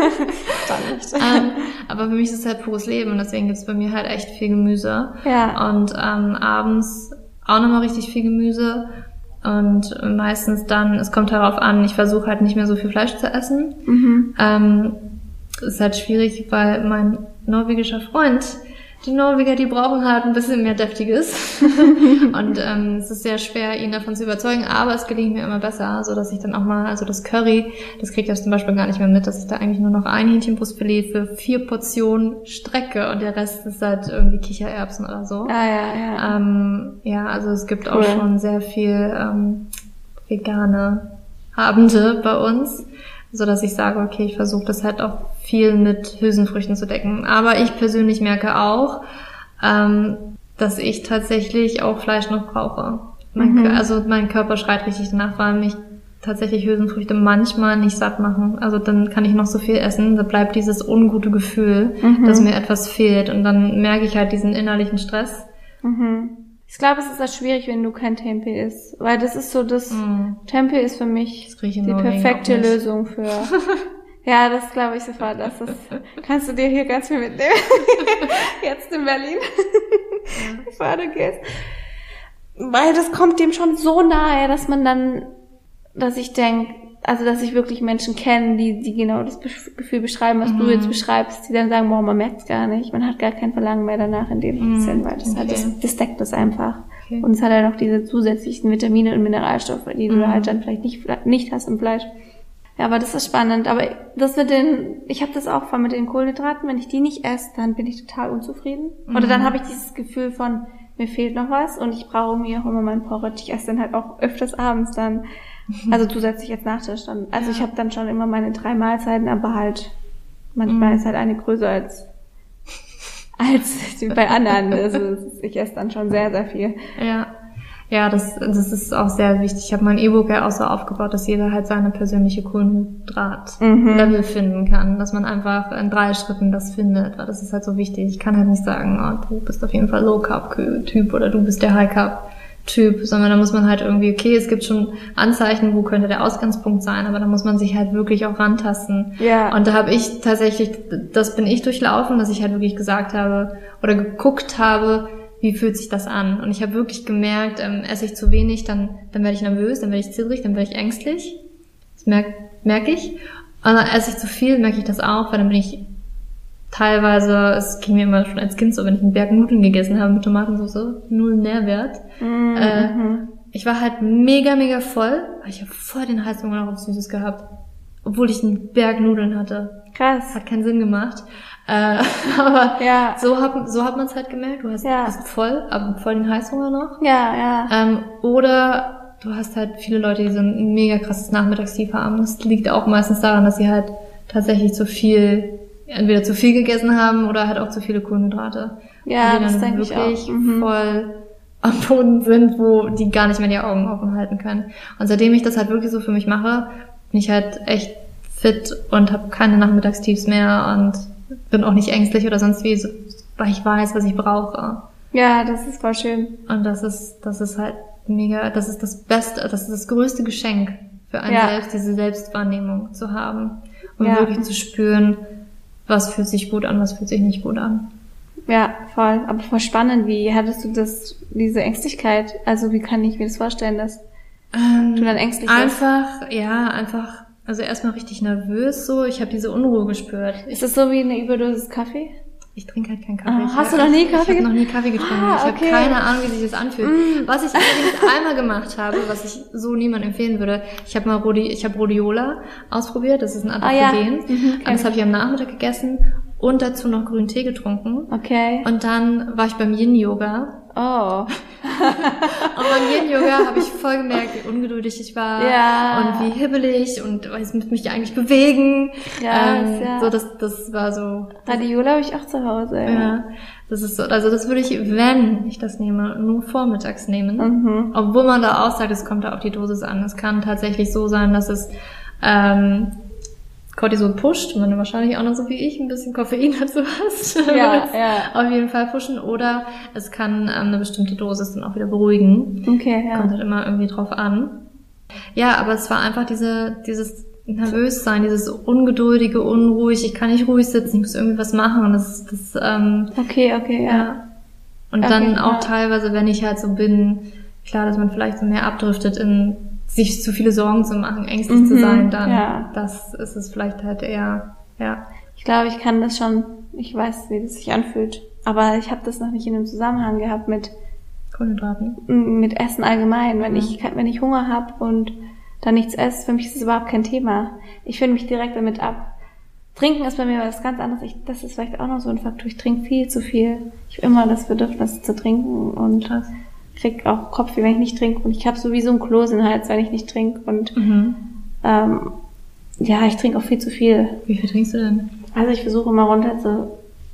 Speaker 2: Dann nicht.
Speaker 1: ähm, aber für mich ist es halt pures Leben und deswegen gibt's bei mir halt echt viel Gemüse.
Speaker 2: Ja.
Speaker 1: Und ähm, abends auch nochmal richtig viel Gemüse und meistens dann, es kommt darauf an, ich versuche halt nicht mehr so viel Fleisch zu essen.
Speaker 2: Mhm.
Speaker 1: Ähm, ist halt schwierig, weil mein norwegischer Freund, die Norweger, die brauchen halt ein bisschen mehr Deftiges. Und ähm, es ist sehr schwer, ihn davon zu überzeugen, aber es gelingt mir immer besser, so dass ich dann auch mal, also das Curry, das kriegt er zum Beispiel gar nicht mehr mit, dass ich da eigentlich nur noch ein Hähnchenbrustfilet für vier Portionen strecke und der Rest ist halt irgendwie Kichererbsen oder so.
Speaker 2: Ah, ja, ja.
Speaker 1: Ähm, ja, also es gibt
Speaker 2: cool.
Speaker 1: auch schon sehr viel ähm, vegane Abende bei uns, so dass ich sage, okay, ich versuche das halt auch viel mit Hülsenfrüchten zu decken. Aber ich persönlich merke auch, ähm, dass ich tatsächlich auch Fleisch noch brauche. Mein,
Speaker 2: mhm.
Speaker 1: Also mein Körper schreit richtig danach, weil mich tatsächlich Hülsenfrüchte manchmal nicht satt machen. Also dann kann ich noch so viel essen, da bleibt dieses ungute Gefühl, mhm. dass mir etwas fehlt. Und dann merke ich halt diesen innerlichen Stress.
Speaker 2: Mhm. Ich glaube, es ist auch schwierig, wenn du kein Tempeh isst, weil das ist so das, mm. Tempeh ist für mich die perfekte Lösung für, ja, das glaube ich sofort, das ist, kannst du dir hier ganz viel mitnehmen, jetzt in Berlin, ja. Bevor du gehst, weil das kommt dem schon so nahe, dass man dann, dass ich denke, also dass ich wirklich Menschen kenne, die die genau das Gefühl beschreiben, was mm. du jetzt beschreibst, die dann sagen, boah, man merkt's gar nicht, man hat gar kein Verlangen mehr danach in dem mm. Sinn, weil das, okay. halt, das, das deckt das einfach. Okay. Und es hat halt noch diese zusätzlichen Vitamine und Mineralstoffe, die du mm. halt dann vielleicht nicht nicht hast im Fleisch. Ja, aber das ist spannend. Aber das mit den, ich habe das auch von mit den Kohlenhydraten, wenn ich die nicht esse, dann bin ich total unzufrieden. Mm. Oder dann habe ich dieses Gefühl von, mir fehlt noch was und ich brauche mir auch immer meinen Porridge. Ich esse dann halt auch öfters abends dann. Also zusätzlich als Nachtisch dann. Also ja. ich habe dann schon immer meine drei Mahlzeiten, aber halt manchmal mm. ist halt eine größer als als bei anderen. Also ich esse dann schon sehr, sehr viel.
Speaker 1: Ja, ja, das das ist auch sehr wichtig. Ich habe mein E-Book ja auch so aufgebaut, dass jeder halt seine persönliche Kohlenhydrat-Level mhm. finden kann. Dass man einfach in drei Schritten das findet, weil das ist halt so wichtig. Ich kann halt nicht sagen, oh, du bist auf jeden Fall Low-Carb-Typ oder du bist der High-Carb Typ, sondern da muss man halt irgendwie, okay, es gibt schon Anzeichen, wo könnte der Ausgangspunkt sein, aber da muss man sich halt wirklich auch rantasten.
Speaker 2: Ja.
Speaker 1: Und da habe ich tatsächlich, das bin ich durchlaufen, dass ich halt wirklich gesagt habe oder geguckt habe, wie fühlt sich das an? Und ich habe wirklich gemerkt, ähm, esse ich zu wenig, dann dann werde ich nervös, dann werde ich zittrig, dann werde ich ängstlich. Das merke merk ich. Und dann esse ich zu viel, merke ich das auch, weil dann bin ich teilweise, es ging mir immer schon als Kind so, wenn ich einen Berg Nudeln gegessen habe mit Tomatensauce, null Nährwert.
Speaker 2: Mhm.
Speaker 1: Äh, ich war halt mega, mega voll, aber ich habe voll den Heißhunger auf Süßes gehabt, obwohl ich einen Berg Nudeln hatte.
Speaker 2: Krass.
Speaker 1: Hat keinen Sinn gemacht. Äh, aber
Speaker 2: ja.
Speaker 1: so hat so hat man es halt gemerkt. Du hast,
Speaker 2: ja.
Speaker 1: hast voll, aber voll den Heißhunger noch.
Speaker 2: Ja, ja.
Speaker 1: Ähm, oder du hast halt viele Leute, die so ein mega krasses Nachmittagstief haben. Das liegt auch meistens daran, dass sie halt tatsächlich zu viel entweder zu viel gegessen haben oder halt auch zu viele Kohlenhydrate.
Speaker 2: Ja,
Speaker 1: die
Speaker 2: das
Speaker 1: dann
Speaker 2: denke ich
Speaker 1: wirklich
Speaker 2: auch. Mhm.
Speaker 1: voll am Boden sind, wo die gar nicht mehr die Augen offen halten können. Und seitdem ich das halt wirklich so für mich mache, bin ich halt echt fit und habe keine Nachmittagstiefs mehr und bin auch nicht ängstlich oder sonst wie, weil ich weiß, was ich brauche.
Speaker 2: Ja, das ist voll schön.
Speaker 1: Und das ist, das ist halt mega, das ist das Beste, das ist das größte Geschenk für einen
Speaker 2: ja.
Speaker 1: selbst, diese Selbstwahrnehmung zu haben und
Speaker 2: ja.
Speaker 1: wirklich zu spüren, was fühlt sich gut an, was fühlt sich nicht gut an.
Speaker 2: Ja, voll. Aber voll spannend. Wie hattest du das, diese Ängstlichkeit? Also wie kann ich mir das vorstellen, dass ähm, du dann ängstlich bist?
Speaker 1: Einfach, ja, einfach, also erstmal richtig nervös so. Ich habe diese Unruhe gespürt.
Speaker 2: Ist das so wie eine Überdosis Kaffee?
Speaker 1: Ich trinke halt keinen Kaffee.
Speaker 2: Ah, hast du noch nie Kaffee?
Speaker 1: Ich habe noch nie Kaffee getrunken.
Speaker 2: Ah,
Speaker 1: ich
Speaker 2: okay.
Speaker 1: habe keine Ahnung, wie sich das anfühlt.
Speaker 2: Mm.
Speaker 1: Was ich allerdings einmal gemacht habe, was ich so niemandem empfehlen würde, ich habe mal Rhodi, ich habe Rhodiola ausprobiert. Das ist ein Adaptogen. Ah, ja. mhm, und das habe ich am Nachmittag gegessen und dazu noch grünen Tee getrunken.
Speaker 2: Okay.
Speaker 1: Und dann war ich beim Yin-Yoga
Speaker 2: Oh.
Speaker 1: Und beim Yin-Yoga habe ich voll gemerkt, wie ungeduldig ich war
Speaker 2: Ja.
Speaker 1: und wie hibbelig und ich muss mich eigentlich bewegen.
Speaker 2: Krass,
Speaker 1: ähm,
Speaker 2: ja.
Speaker 1: So, das, das war so.
Speaker 2: Radiola habe ich auch zu Hause. Ja.
Speaker 1: Ja, das ist so, also das würde ich, wenn ich das nehme, nur vormittags nehmen.
Speaker 2: Mhm.
Speaker 1: Obwohl man da auch sagt, es kommt da auf die Dosis an. Es kann tatsächlich so sein, dass es ähm, Cortisol pusht, wenn du wahrscheinlich auch noch so wie ich ein bisschen Koffein dazu hast.
Speaker 2: Ja, ja.
Speaker 1: Auf jeden Fall pushen. Oder es kann ähm, eine bestimmte Dosis dann auch wieder beruhigen.
Speaker 2: Okay, ja.
Speaker 1: Kommt halt immer irgendwie drauf an. Ja, aber es war einfach diese, dieses Nervössein, dieses ungeduldige, unruhig, ich kann nicht ruhig sitzen, ich muss irgendwie was machen. Und das, das ähm,
Speaker 2: Okay, okay, ja.
Speaker 1: ja. Und
Speaker 2: Okay,
Speaker 1: dann auch
Speaker 2: ja.
Speaker 1: teilweise, wenn ich halt so bin, klar, dass man vielleicht so mehr abdriftet in sich zu viele Sorgen zu machen, ängstlich
Speaker 2: Mhm,
Speaker 1: zu sein, dann
Speaker 2: ja.
Speaker 1: das ist es vielleicht halt eher, ja.
Speaker 2: Ich glaube, ich kann das schon, ich weiß, wie das sich anfühlt. Aber ich habe das noch nicht in einem Zusammenhang gehabt mit
Speaker 1: Kohlenhydraten.
Speaker 2: mit Essen allgemein. Wenn
Speaker 1: Mhm.
Speaker 2: ich wenn ich Hunger habe und dann nichts esse, für mich ist das überhaupt kein Thema. Ich finde mich direkt damit ab. Trinken ist bei mir was ganz anderes. Ich, das ist vielleicht auch noch so ein Faktor. Ich trinke viel zu viel. Ich habe immer das Bedürfnis zu trinken und
Speaker 1: Krass.
Speaker 2: krieg auch Kopfweh, wenn ich nicht trinke. Und ich habe sowieso einen Kloß in den Hals, wenn ich nicht trinke. Und
Speaker 1: Mhm.
Speaker 2: ähm, ja, ich trinke auch viel zu viel.
Speaker 1: Wie viel trinkst du denn?
Speaker 2: Also ich versuche immer runter zu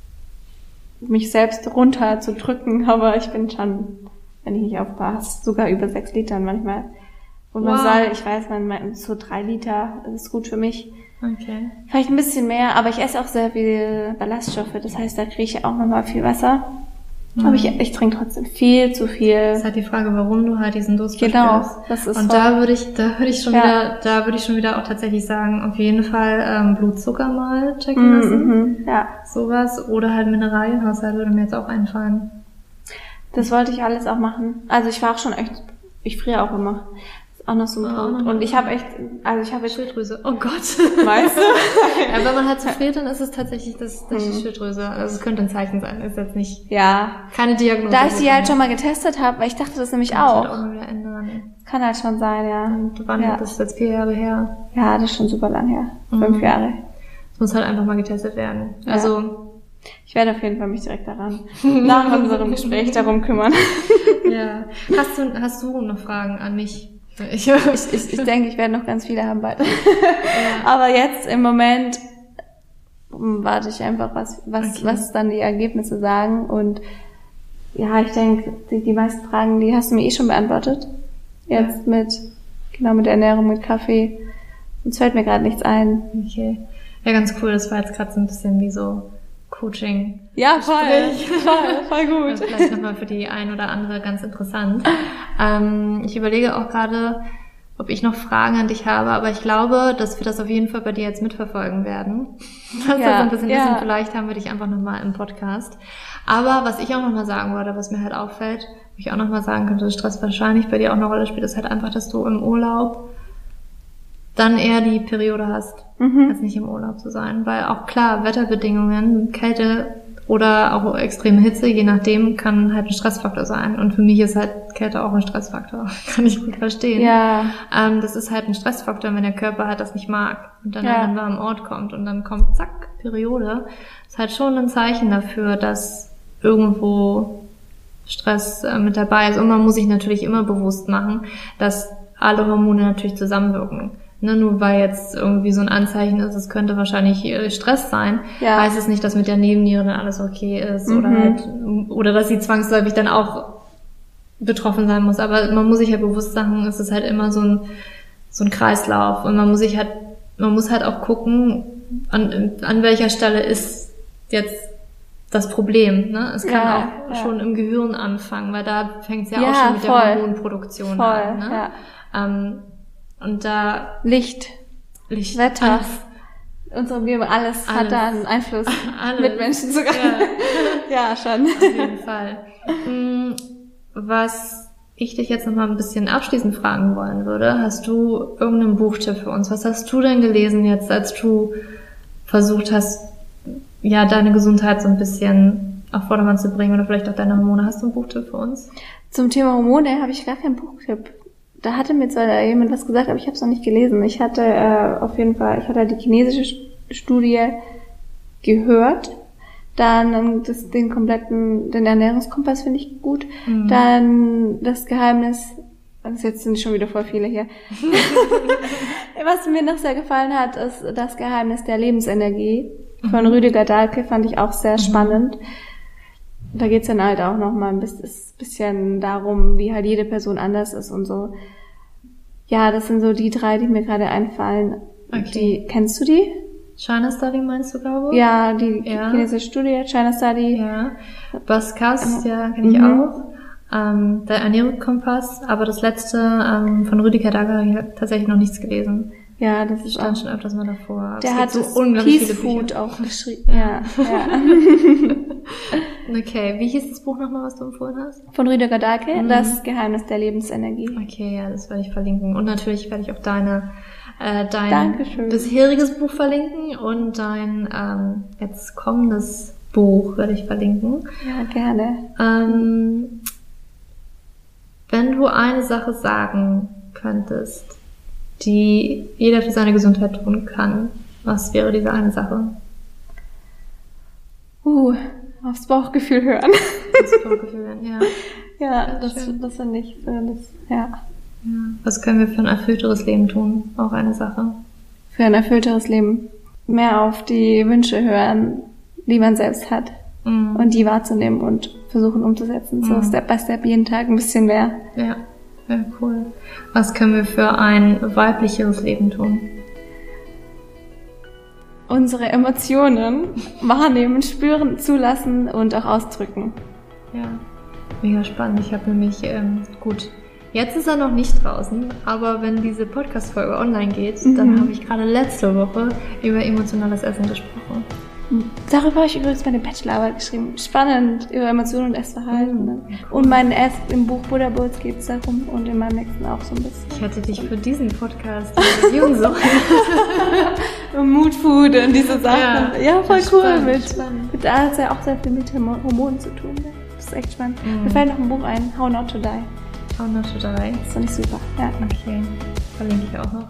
Speaker 2: mich selbst runter zu drücken, aber ich bin schon, wenn ich nicht aufpasse, sogar über sechs Litern manchmal. Und man
Speaker 1: Wow.
Speaker 2: soll, ich weiß, man meint so drei Liter, das ist gut für mich.
Speaker 1: Okay.
Speaker 2: Vielleicht ein bisschen mehr, aber ich esse auch sehr viel Ballaststoffe, das heißt, da kriege ich auch nochmal viel Wasser.
Speaker 1: Mhm.
Speaker 2: Aber ich, ich trinke trotzdem viel zu
Speaker 1: Das
Speaker 2: viel.
Speaker 1: ist halt die Frage, warum du halt diesen Durst
Speaker 2: Genau,
Speaker 1: verspürst.
Speaker 2: das ist
Speaker 1: Und
Speaker 2: voll-
Speaker 1: da würde ich, da würde ich schon
Speaker 2: Ja.
Speaker 1: wieder, da würde ich schon wieder auch tatsächlich sagen, auf jeden Fall ähm, Blutzucker mal checken
Speaker 2: Mhm,
Speaker 1: lassen.
Speaker 2: mhm, ja,
Speaker 1: Sowas. Oder halt Mineralienhaushalt würde mir jetzt auch einfallen.
Speaker 2: das wollte ich alles auch machen. Also ich war auch schon echt, ich friere auch immer. Das ist auch noch so ein
Speaker 1: Oh,
Speaker 2: Punkt.
Speaker 1: noch
Speaker 2: Und ich habe echt, also ich habe jetzt,
Speaker 1: Schilddrüse. Oh Gott.
Speaker 2: weißt du?
Speaker 1: Ja, wenn man halt zu friert, dann ist es tatsächlich das, das
Speaker 2: Hm.
Speaker 1: die Schilddrüse. Also es könnte ein Zeichen sein. Ist jetzt nicht,
Speaker 2: Ja,
Speaker 1: keine Diagnose.
Speaker 2: da ich die halt schon mal getestet habe, weil ich dachte das nämlich auch.
Speaker 1: Halt auch mal wieder ändern.
Speaker 2: Kann halt schon sein, ja.
Speaker 1: Und wann,
Speaker 2: Ja,
Speaker 1: das ist jetzt vier Jahre her.
Speaker 2: ja das ist schon super lang her.
Speaker 1: Mhm.
Speaker 2: Fünf Jahre.
Speaker 1: Es muss halt einfach mal getestet werden.
Speaker 2: Ja.
Speaker 1: Also,
Speaker 2: Ich werde auf jeden Fall mich direkt daran, nach unserem Gespräch darum kümmern.
Speaker 1: ja. Hast du, hast du noch Fragen an mich? Ich,
Speaker 2: Ich, ich, ich denke, ich werde noch ganz viele haben bald. Aber jetzt im Moment hm, warte ich einfach, was, was,
Speaker 1: Okay.
Speaker 2: was dann die Ergebnisse sagen. Und ja, ich denke, die, die meisten Fragen, die hast du mir eh schon beantwortet. Jetzt mit, genau, mit der Ernährung, mit Kaffee. Uns fällt mir gerade nichts ein.
Speaker 1: okay. Ja, ganz cool. Das war jetzt gerade so ein bisschen wie so Coaching.
Speaker 2: Ja,
Speaker 1: Gespräch.
Speaker 2: voll, voll
Speaker 1: Das ist vielleicht nochmal für die ein oder andere ganz interessant. Ähm, ich überlege auch gerade, ob ich noch Fragen an dich habe, aber ich glaube, dass wir das auf jeden Fall bei dir jetzt mitverfolgen werden. Was
Speaker 2: Ja,
Speaker 1: das ein bisschen
Speaker 2: ja.
Speaker 1: ist und vielleicht haben wir dich einfach nochmal im Podcast. Aber was ich auch nochmal sagen wollte, was mir halt auffällt, wo ich auch nochmal sagen könnte, dass Stress wahrscheinlich bei dir auch eine Rolle spielt, ist halt einfach, dass du im Urlaub dann eher die Periode hast,
Speaker 2: Mhm.
Speaker 1: als nicht im Urlaub zu sein. Weil auch klar, Wetterbedingungen, Kälte oder auch extreme Hitze, je nachdem, kann halt ein Stressfaktor sein. Und für mich ist halt Kälte auch ein Stressfaktor. Kann ich gut verstehen.
Speaker 2: Ja,
Speaker 1: Ähm, das ist halt ein Stressfaktor, wenn der Körper halt das nicht mag und dann
Speaker 2: Ja.
Speaker 1: an einen warmen Ort kommt und dann kommt, zack, Periode. Ist halt schon ein Zeichen dafür, dass irgendwo Stress äh, mit dabei ist. Und man muss sich natürlich immer bewusst machen, dass alle Hormone natürlich zusammenwirken. Ne, nur weil jetzt irgendwie so ein Anzeichen ist, es könnte wahrscheinlich äh, Stress sein,
Speaker 2: Ja.
Speaker 1: heißt es nicht, dass mit der Nebenniere dann alles okay ist oder
Speaker 2: Mhm.
Speaker 1: halt, oder dass sie zwangsläufig dann auch betroffen sein muss. Aber man muss sich halt bewusst sagen, es ist halt immer so ein, so ein Kreislauf und man muss sich halt, man muss halt auch gucken, an, an welcher Stelle ist jetzt das Problem, ne? Es kann
Speaker 2: Ja,
Speaker 1: auch
Speaker 2: ja.
Speaker 1: schon im Gehirn anfangen, weil da fängt es ja,
Speaker 2: Ja,
Speaker 1: auch schon mit
Speaker 2: voll.
Speaker 1: der Hormonproduktion
Speaker 2: voll,
Speaker 1: an, ne?
Speaker 2: ja.
Speaker 1: Ähm, und da
Speaker 2: Licht,
Speaker 1: Licht,
Speaker 2: Wetter,
Speaker 1: alles,
Speaker 2: unsere Umgebung, alles, hat
Speaker 1: Alles.
Speaker 2: da einen Einfluss.
Speaker 1: alles.
Speaker 2: Mit Menschen sogar.
Speaker 1: Ja.
Speaker 2: Ja, schon.
Speaker 1: Auf jeden Fall. Mm, Was ich dich jetzt noch mal ein bisschen abschließend fragen wollen würde, hast du irgendeinen Buchtipp für uns? Was hast du denn gelesen jetzt, als du versucht hast, ja, deine Gesundheit so ein bisschen auf Vordermann zu bringen oder vielleicht auch deine Hormone? Hast du einen Buchtipp für uns?
Speaker 2: Zum Thema Hormone habe ich gar keinen Buchtipp. Da hatte mir zwar jemand was gesagt, aber ich habe es noch nicht gelesen. Ich hatte äh, auf jeden Fall, ich hatte die chinesische Studie gehört, Dann das, den kompletten, den Ernährungskompass finde ich gut.
Speaker 1: Mhm.
Speaker 2: Dann das Geheimnis, also jetzt sind schon wieder voll viele hier. Was mir noch sehr gefallen hat, ist das Geheimnis der Lebensenergie von mhm. Rüdiger Dahlke, fand ich auch sehr mhm. spannend. Da geht's dann halt auch noch mal ein bisschen darum, wie halt jede Person anders ist und so. Ja, das sind so die drei, die mir gerade einfallen.
Speaker 1: Okay.
Speaker 2: Die, kennst du die?
Speaker 1: China Study meinst du, glaube ich?
Speaker 2: Ja, die
Speaker 1: ja.
Speaker 2: chinesische Studie, China Study.
Speaker 1: Ja. Bas-Kass, ja, kenne ich
Speaker 2: mhm.
Speaker 1: auch. Ähm, der Ernährungskompass, aber das letzte ähm, von Rüdiger Dahlke habe ich tatsächlich noch nichts gelesen.
Speaker 2: Ja, das ist
Speaker 1: stand
Speaker 2: auch,
Speaker 1: schon öfters mal davor.
Speaker 2: Der hat
Speaker 1: so unglaublich
Speaker 2: Peace
Speaker 1: viele
Speaker 2: Food
Speaker 1: Bücher.
Speaker 2: auch geschrieben. Ja, ja.
Speaker 1: Okay, wie hieß das Buch nochmal, was du empfohlen hast?
Speaker 2: Von Rüdiger Dahlke,
Speaker 1: mhm.
Speaker 2: das Geheimnis der Lebensenergie.
Speaker 1: Okay, ja, das werde ich verlinken. Und natürlich werde ich auch deine äh, dein
Speaker 2: Dankeschön.
Speaker 1: bisheriges Buch verlinken und dein ähm, jetzt kommendes Buch werde ich verlinken.
Speaker 2: Ja, gerne.
Speaker 1: Ähm, wenn du eine Sache sagen könntest, die jeder für seine Gesundheit tun kann, was wäre diese eine Sache?
Speaker 2: Uh, aufs Bauchgefühl hören.
Speaker 1: Das Bauchgefühl hören, ja.
Speaker 2: Ja, das, das finde ich, das, ja.
Speaker 1: Ja. Was können wir für ein erfüllteres Leben tun? Auch eine Sache.
Speaker 2: Für ein erfüllteres Leben. Mehr auf die Wünsche hören, die man selbst hat. Mm. Und die wahrzunehmen und versuchen umzusetzen. Mm. So Step by Step jeden Tag ein bisschen mehr.
Speaker 1: Ja, ja, cool. Was können wir für ein weiblicheres Leben tun?
Speaker 2: Unsere Emotionen wahrnehmen, spüren, zulassen und auch ausdrücken.
Speaker 1: Ja, mega spannend. Ich habe nämlich, ähm, gut, jetzt ist er noch nicht draußen, aber wenn diese Podcast-Folge online geht, mhm. dann habe ich gerade letzte Woche über emotionales Essen gesprochen.
Speaker 2: Darüber habe ich übrigens meine Bachelorarbeit geschrieben. Spannend, über Emotionen und Essverhalten. Mhm, cool. Und mein erst im Buch Buddha Bowls geht es darum und in meinem nächsten auch so ein bisschen.
Speaker 1: Ich hatte dich für diesen Podcast Reviewen sollen.
Speaker 2: Mood Food und diese Sachen. Ja, ja voll cool.
Speaker 1: Spannend,
Speaker 2: mit,
Speaker 1: spannend.
Speaker 2: mit, da hat es ja auch sehr viel mit Hormonen zu tun. Ne? Das ist echt spannend. Mhm. Mir fällt noch ein Buch ein, How Not to Die.
Speaker 1: How Not to Die.
Speaker 2: Das fand ich super. Ja.
Speaker 1: Okay, verlinke ich auch noch.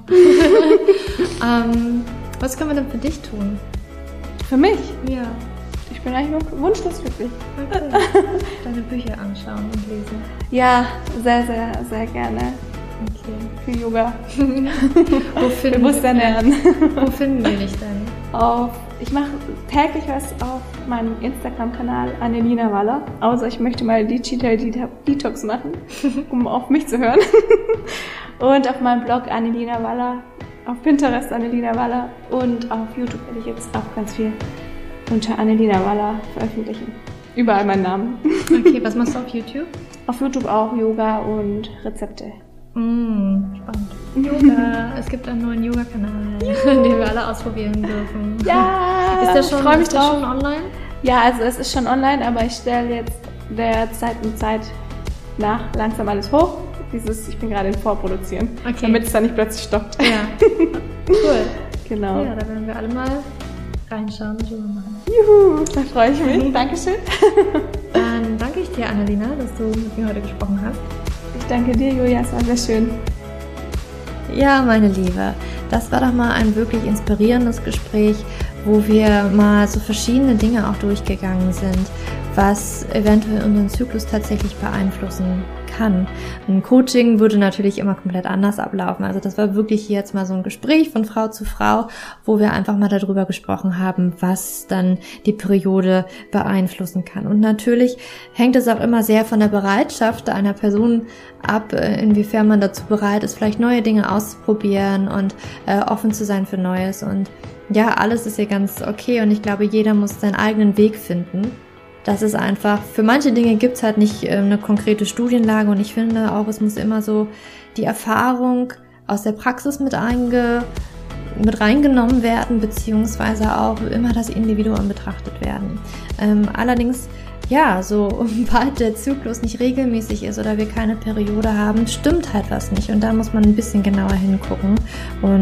Speaker 1: ähm, was können wir denn für dich tun?
Speaker 2: Für mich?
Speaker 1: Ja.
Speaker 2: Ich bin eigentlich nur wunschlos glücklich.
Speaker 1: Okay. Deine Bücher anschauen und lesen.
Speaker 2: Ja, sehr, sehr, sehr gerne.
Speaker 1: Okay.
Speaker 2: Für Yoga.
Speaker 1: Wo finden
Speaker 2: Bewusst ernähren.
Speaker 1: Wo finden wir dich denn?
Speaker 2: Auf, ich mache täglich was auf meinem Instagram-Kanal Annelina Waller. Außer ich möchte mal die Cheat-Day Detox machen, um auf mich zu hören. Und auf meinem Blog Annelina Waller. Auf Pinterest Annelina Waller und auf YouTube werde ich jetzt auch ganz viel unter Annelina Waller veröffentlichen. Überall meinen Namen.
Speaker 1: Okay, was machst du auf YouTube?
Speaker 2: Auf YouTube auch Yoga und Rezepte.
Speaker 1: Mm, spannend. Yoga. Es gibt einen neuen Yoga-Kanal, den wir alle ausprobieren dürfen.
Speaker 2: Ja!
Speaker 1: Ist der schon,
Speaker 2: ich freu mich
Speaker 1: ist der
Speaker 2: drauf.
Speaker 1: schon online?
Speaker 2: Ja, also es ist schon online, aber ich stelle jetzt der Zeit und Zeit nach langsam alles hoch. Dieses, ich bin gerade in Vorproduzieren, okay. Damit es dann nicht plötzlich stoppt.
Speaker 1: Ja, cool.
Speaker 2: Genau.
Speaker 1: Ja, da werden wir alle mal reinschauen und Yoga machen.
Speaker 2: Juhu, da freue ich mich. Dankeschön.
Speaker 1: Dann danke ich dir, Annelina, dass du mit mir heute gesprochen hast.
Speaker 2: Ich danke dir, Julia, es war sehr schön.
Speaker 1: Ja, meine Liebe, das war doch mal ein wirklich inspirierendes Gespräch, wo wir mal so verschiedene Dinge auch durchgegangen sind, was eventuell unseren Zyklus tatsächlich beeinflussen kann. Ein Coaching würde natürlich immer komplett anders ablaufen. Also das war wirklich hier jetzt mal so ein Gespräch von Frau zu Frau, wo wir einfach mal darüber gesprochen haben, was dann die Periode beeinflussen kann. Und natürlich hängt es auch immer sehr von der Bereitschaft einer Person ab, inwiefern man dazu bereit ist, vielleicht neue Dinge auszuprobieren und äh, offen zu sein für Neues. Und ja, alles ist ja ganz okay und ich glaube, jeder muss seinen eigenen Weg finden. Das ist einfach, für manche Dinge gibt es halt nicht äh, eine konkrete Studienlage und ich finde auch, es muss immer so die Erfahrung aus der Praxis mit, einge, mit reingenommen werden, beziehungsweise auch immer das Individuum betrachtet werden. Ähm, allerdings, ja, sobald der Zyklus nicht regelmäßig ist oder wir keine Periode haben, stimmt halt was nicht und da muss man ein bisschen genauer hingucken und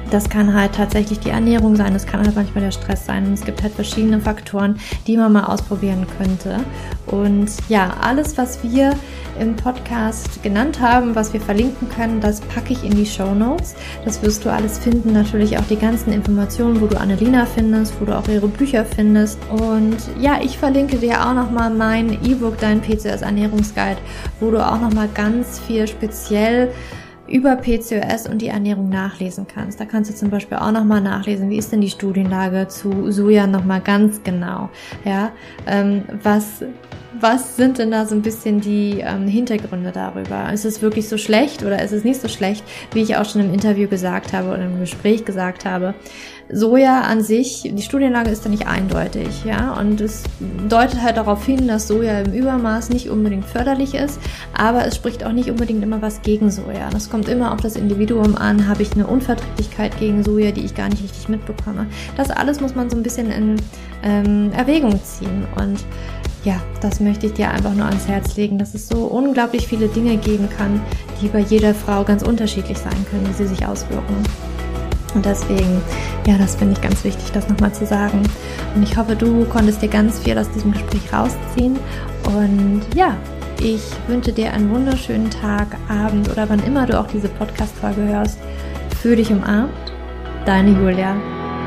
Speaker 1: Das kann halt tatsächlich die Ernährung sein, das kann halt manchmal der Stress sein und es gibt halt verschiedene Faktoren, die man mal ausprobieren könnte. Und ja, alles, was wir im Podcast genannt haben, was wir verlinken können, das packe ich in die Shownotes. Das wirst du alles finden, natürlich auch die ganzen Informationen, wo du Annelina findest, wo du auch ihre Bücher findest. Und ja, ich verlinke dir auch nochmal mein E-Book, dein P C O S-Ernährungsguide, wo du auch nochmal ganz viel speziell über P C O S und die Ernährung nachlesen kannst. Da kannst du zum Beispiel auch nochmal nachlesen, wie ist denn die Studienlage zu Soja nochmal ganz genau, ja, ähm, was, was sind denn da so ein bisschen die ähm, Hintergründe darüber? Ist es wirklich so schlecht oder ist es nicht so schlecht, wie ich auch schon im Interview gesagt habe oder im Gespräch gesagt habe? Soja an sich, die Studienlage ist da nicht eindeutig, ja, und es deutet halt darauf hin, dass Soja im Übermaß nicht unbedingt förderlich ist, aber es spricht auch nicht unbedingt immer was gegen Soja. Das kommt immer auf das Individuum an, habe ich eine Unverträglichkeit gegen Soja, die ich gar nicht richtig mitbekomme. Das alles muss man so ein bisschen in ähm, Erwägung ziehen und ja, das möchte ich dir einfach nur ans Herz legen, dass es so unglaublich viele Dinge geben kann, die bei jeder Frau ganz unterschiedlich sein können, wie sie sich auswirken. Und deswegen, ja, das finde ich ganz wichtig, das nochmal zu sagen. Und ich hoffe, du konntest dir ganz viel aus diesem Gespräch rausziehen. Und ja, ich wünsche dir einen wunderschönen Tag, Abend oder wann immer du auch diese Podcast-Folge hörst. Fühl dich umarmt, deine Julia.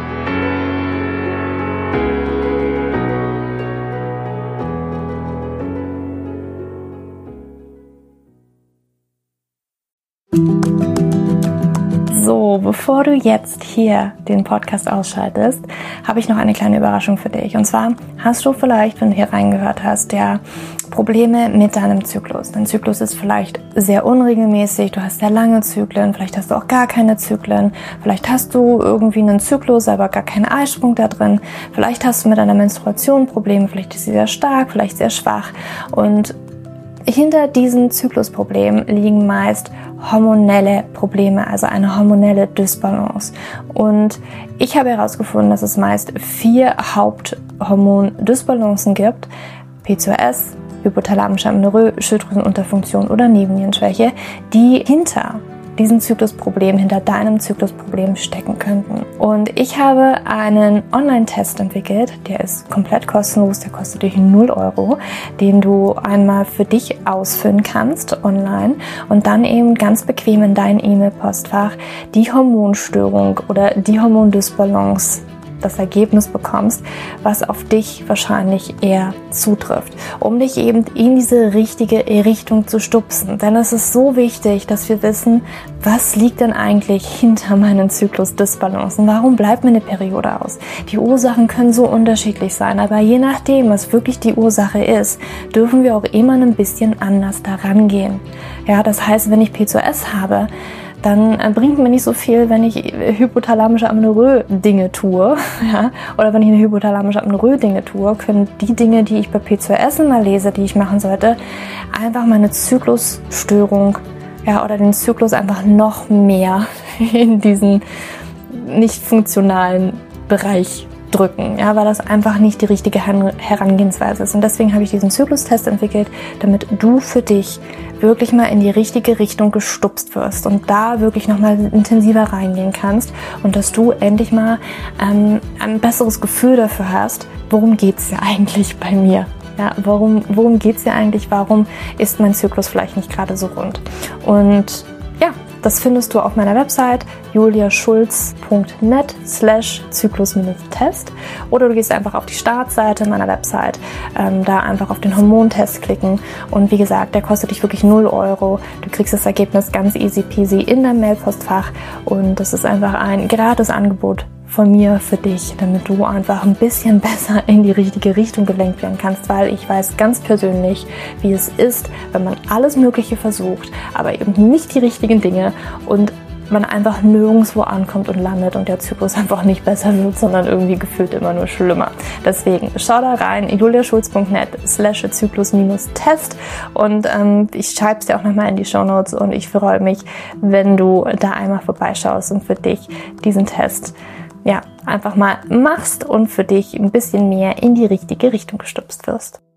Speaker 1: So, bevor du jetzt hier den Podcast ausschaltest, habe ich noch eine kleine Überraschung für dich. Und zwar hast du vielleicht, wenn du hier reingehört hast, ja Probleme mit deinem Zyklus. Dein Zyklus ist vielleicht sehr unregelmäßig, du hast sehr lange Zyklen, vielleicht hast du auch gar keine Zyklen, vielleicht hast du irgendwie einen Zyklus, aber gar keinen Eisprung da drin, vielleicht hast du mit deiner Menstruation Probleme, vielleicht ist sie sehr stark, vielleicht sehr schwach und hinter diesen Zyklusproblemen liegen meist hormonelle Probleme, also eine hormonelle Dysbalance. Und ich habe herausgefunden, dass es meist vier Haupthormon-Dysbalancen gibt: P C O S, hypothalamische Amenorrhoe, Schilddrüsenunterfunktion oder Nebennierenschwäche, die hinter diesen Zyklusproblem, hinter deinem Zyklusproblem stecken könnten. Und ich habe einen Online-Test entwickelt, der ist komplett kostenlos, der kostet dich null Euro, den du einmal für dich ausfüllen kannst online und dann eben ganz bequem in dein E-Mail-Postfach die Hormonstörung oder die Hormondysbalance, das Ergebnis bekommst, was auf dich wahrscheinlich eher zutrifft, um dich eben in diese richtige Richtung zu stupsen. Denn es ist so wichtig, dass wir wissen, was liegt denn eigentlich hinter meinen Zyklusdysbalancen? Warum bleibt mir eine Periode aus? Die Ursachen können so unterschiedlich sein, aber je nachdem, was wirklich die Ursache ist, dürfen wir auch immer ein bisschen anders daran gehen. Ja, das heißt, wenn ich P C O S habe, dann bringt mir nicht so viel, wenn ich hypothalamische Amenorrhoe Dinge tue, ja, oder wenn ich eine hypothalamische Amenorrhoe Dinge tue, können die Dinge, die ich bei P C O S immer lese, die ich machen sollte, einfach meine Zyklusstörung, ja, oder den Zyklus einfach noch mehr in diesen nicht funktionalen Bereich drücken, ja, weil das einfach nicht die richtige Herangehensweise ist. Und deswegen habe ich diesen Zyklustest entwickelt, damit du für dich wirklich mal in die richtige Richtung gestupst wirst und da wirklich nochmal intensiver reingehen kannst und dass du endlich mal ähm, ein besseres Gefühl dafür hast, worum geht's ja eigentlich bei mir? Ja, warum, worum geht's ja eigentlich? Warum ist mein Zyklus vielleicht nicht gerade so rund? Und ja, das findest du auf meiner Website juliaschulz punkt net slash zyklus-test oder du gehst einfach auf die Startseite meiner Website, ähm, da einfach auf den Hormontest klicken und wie gesagt, der kostet dich wirklich null Euro. Du kriegst das Ergebnis ganz easy peasy in deinem Mailpostfach und das ist einfach ein gratis Angebot von mir für dich, damit du einfach ein bisschen besser in die richtige Richtung gelenkt werden kannst, weil ich weiß ganz persönlich, wie es ist, wenn man alles Mögliche versucht, aber eben nicht die richtigen Dinge und man einfach nirgendwo ankommt und landet und der Zyklus einfach nicht besser wird, sondern irgendwie gefühlt immer nur schlimmer. Deswegen schau da rein, juliaschulz punkt net slash zyklus-test und ähm, ich schreibe es dir auch nochmal in die Shownotes und ich freue mich, wenn du da einmal vorbeischaust und für dich diesen Test ja, einfach mal machst und für dich ein bisschen mehr in die richtige Richtung gestupst wirst.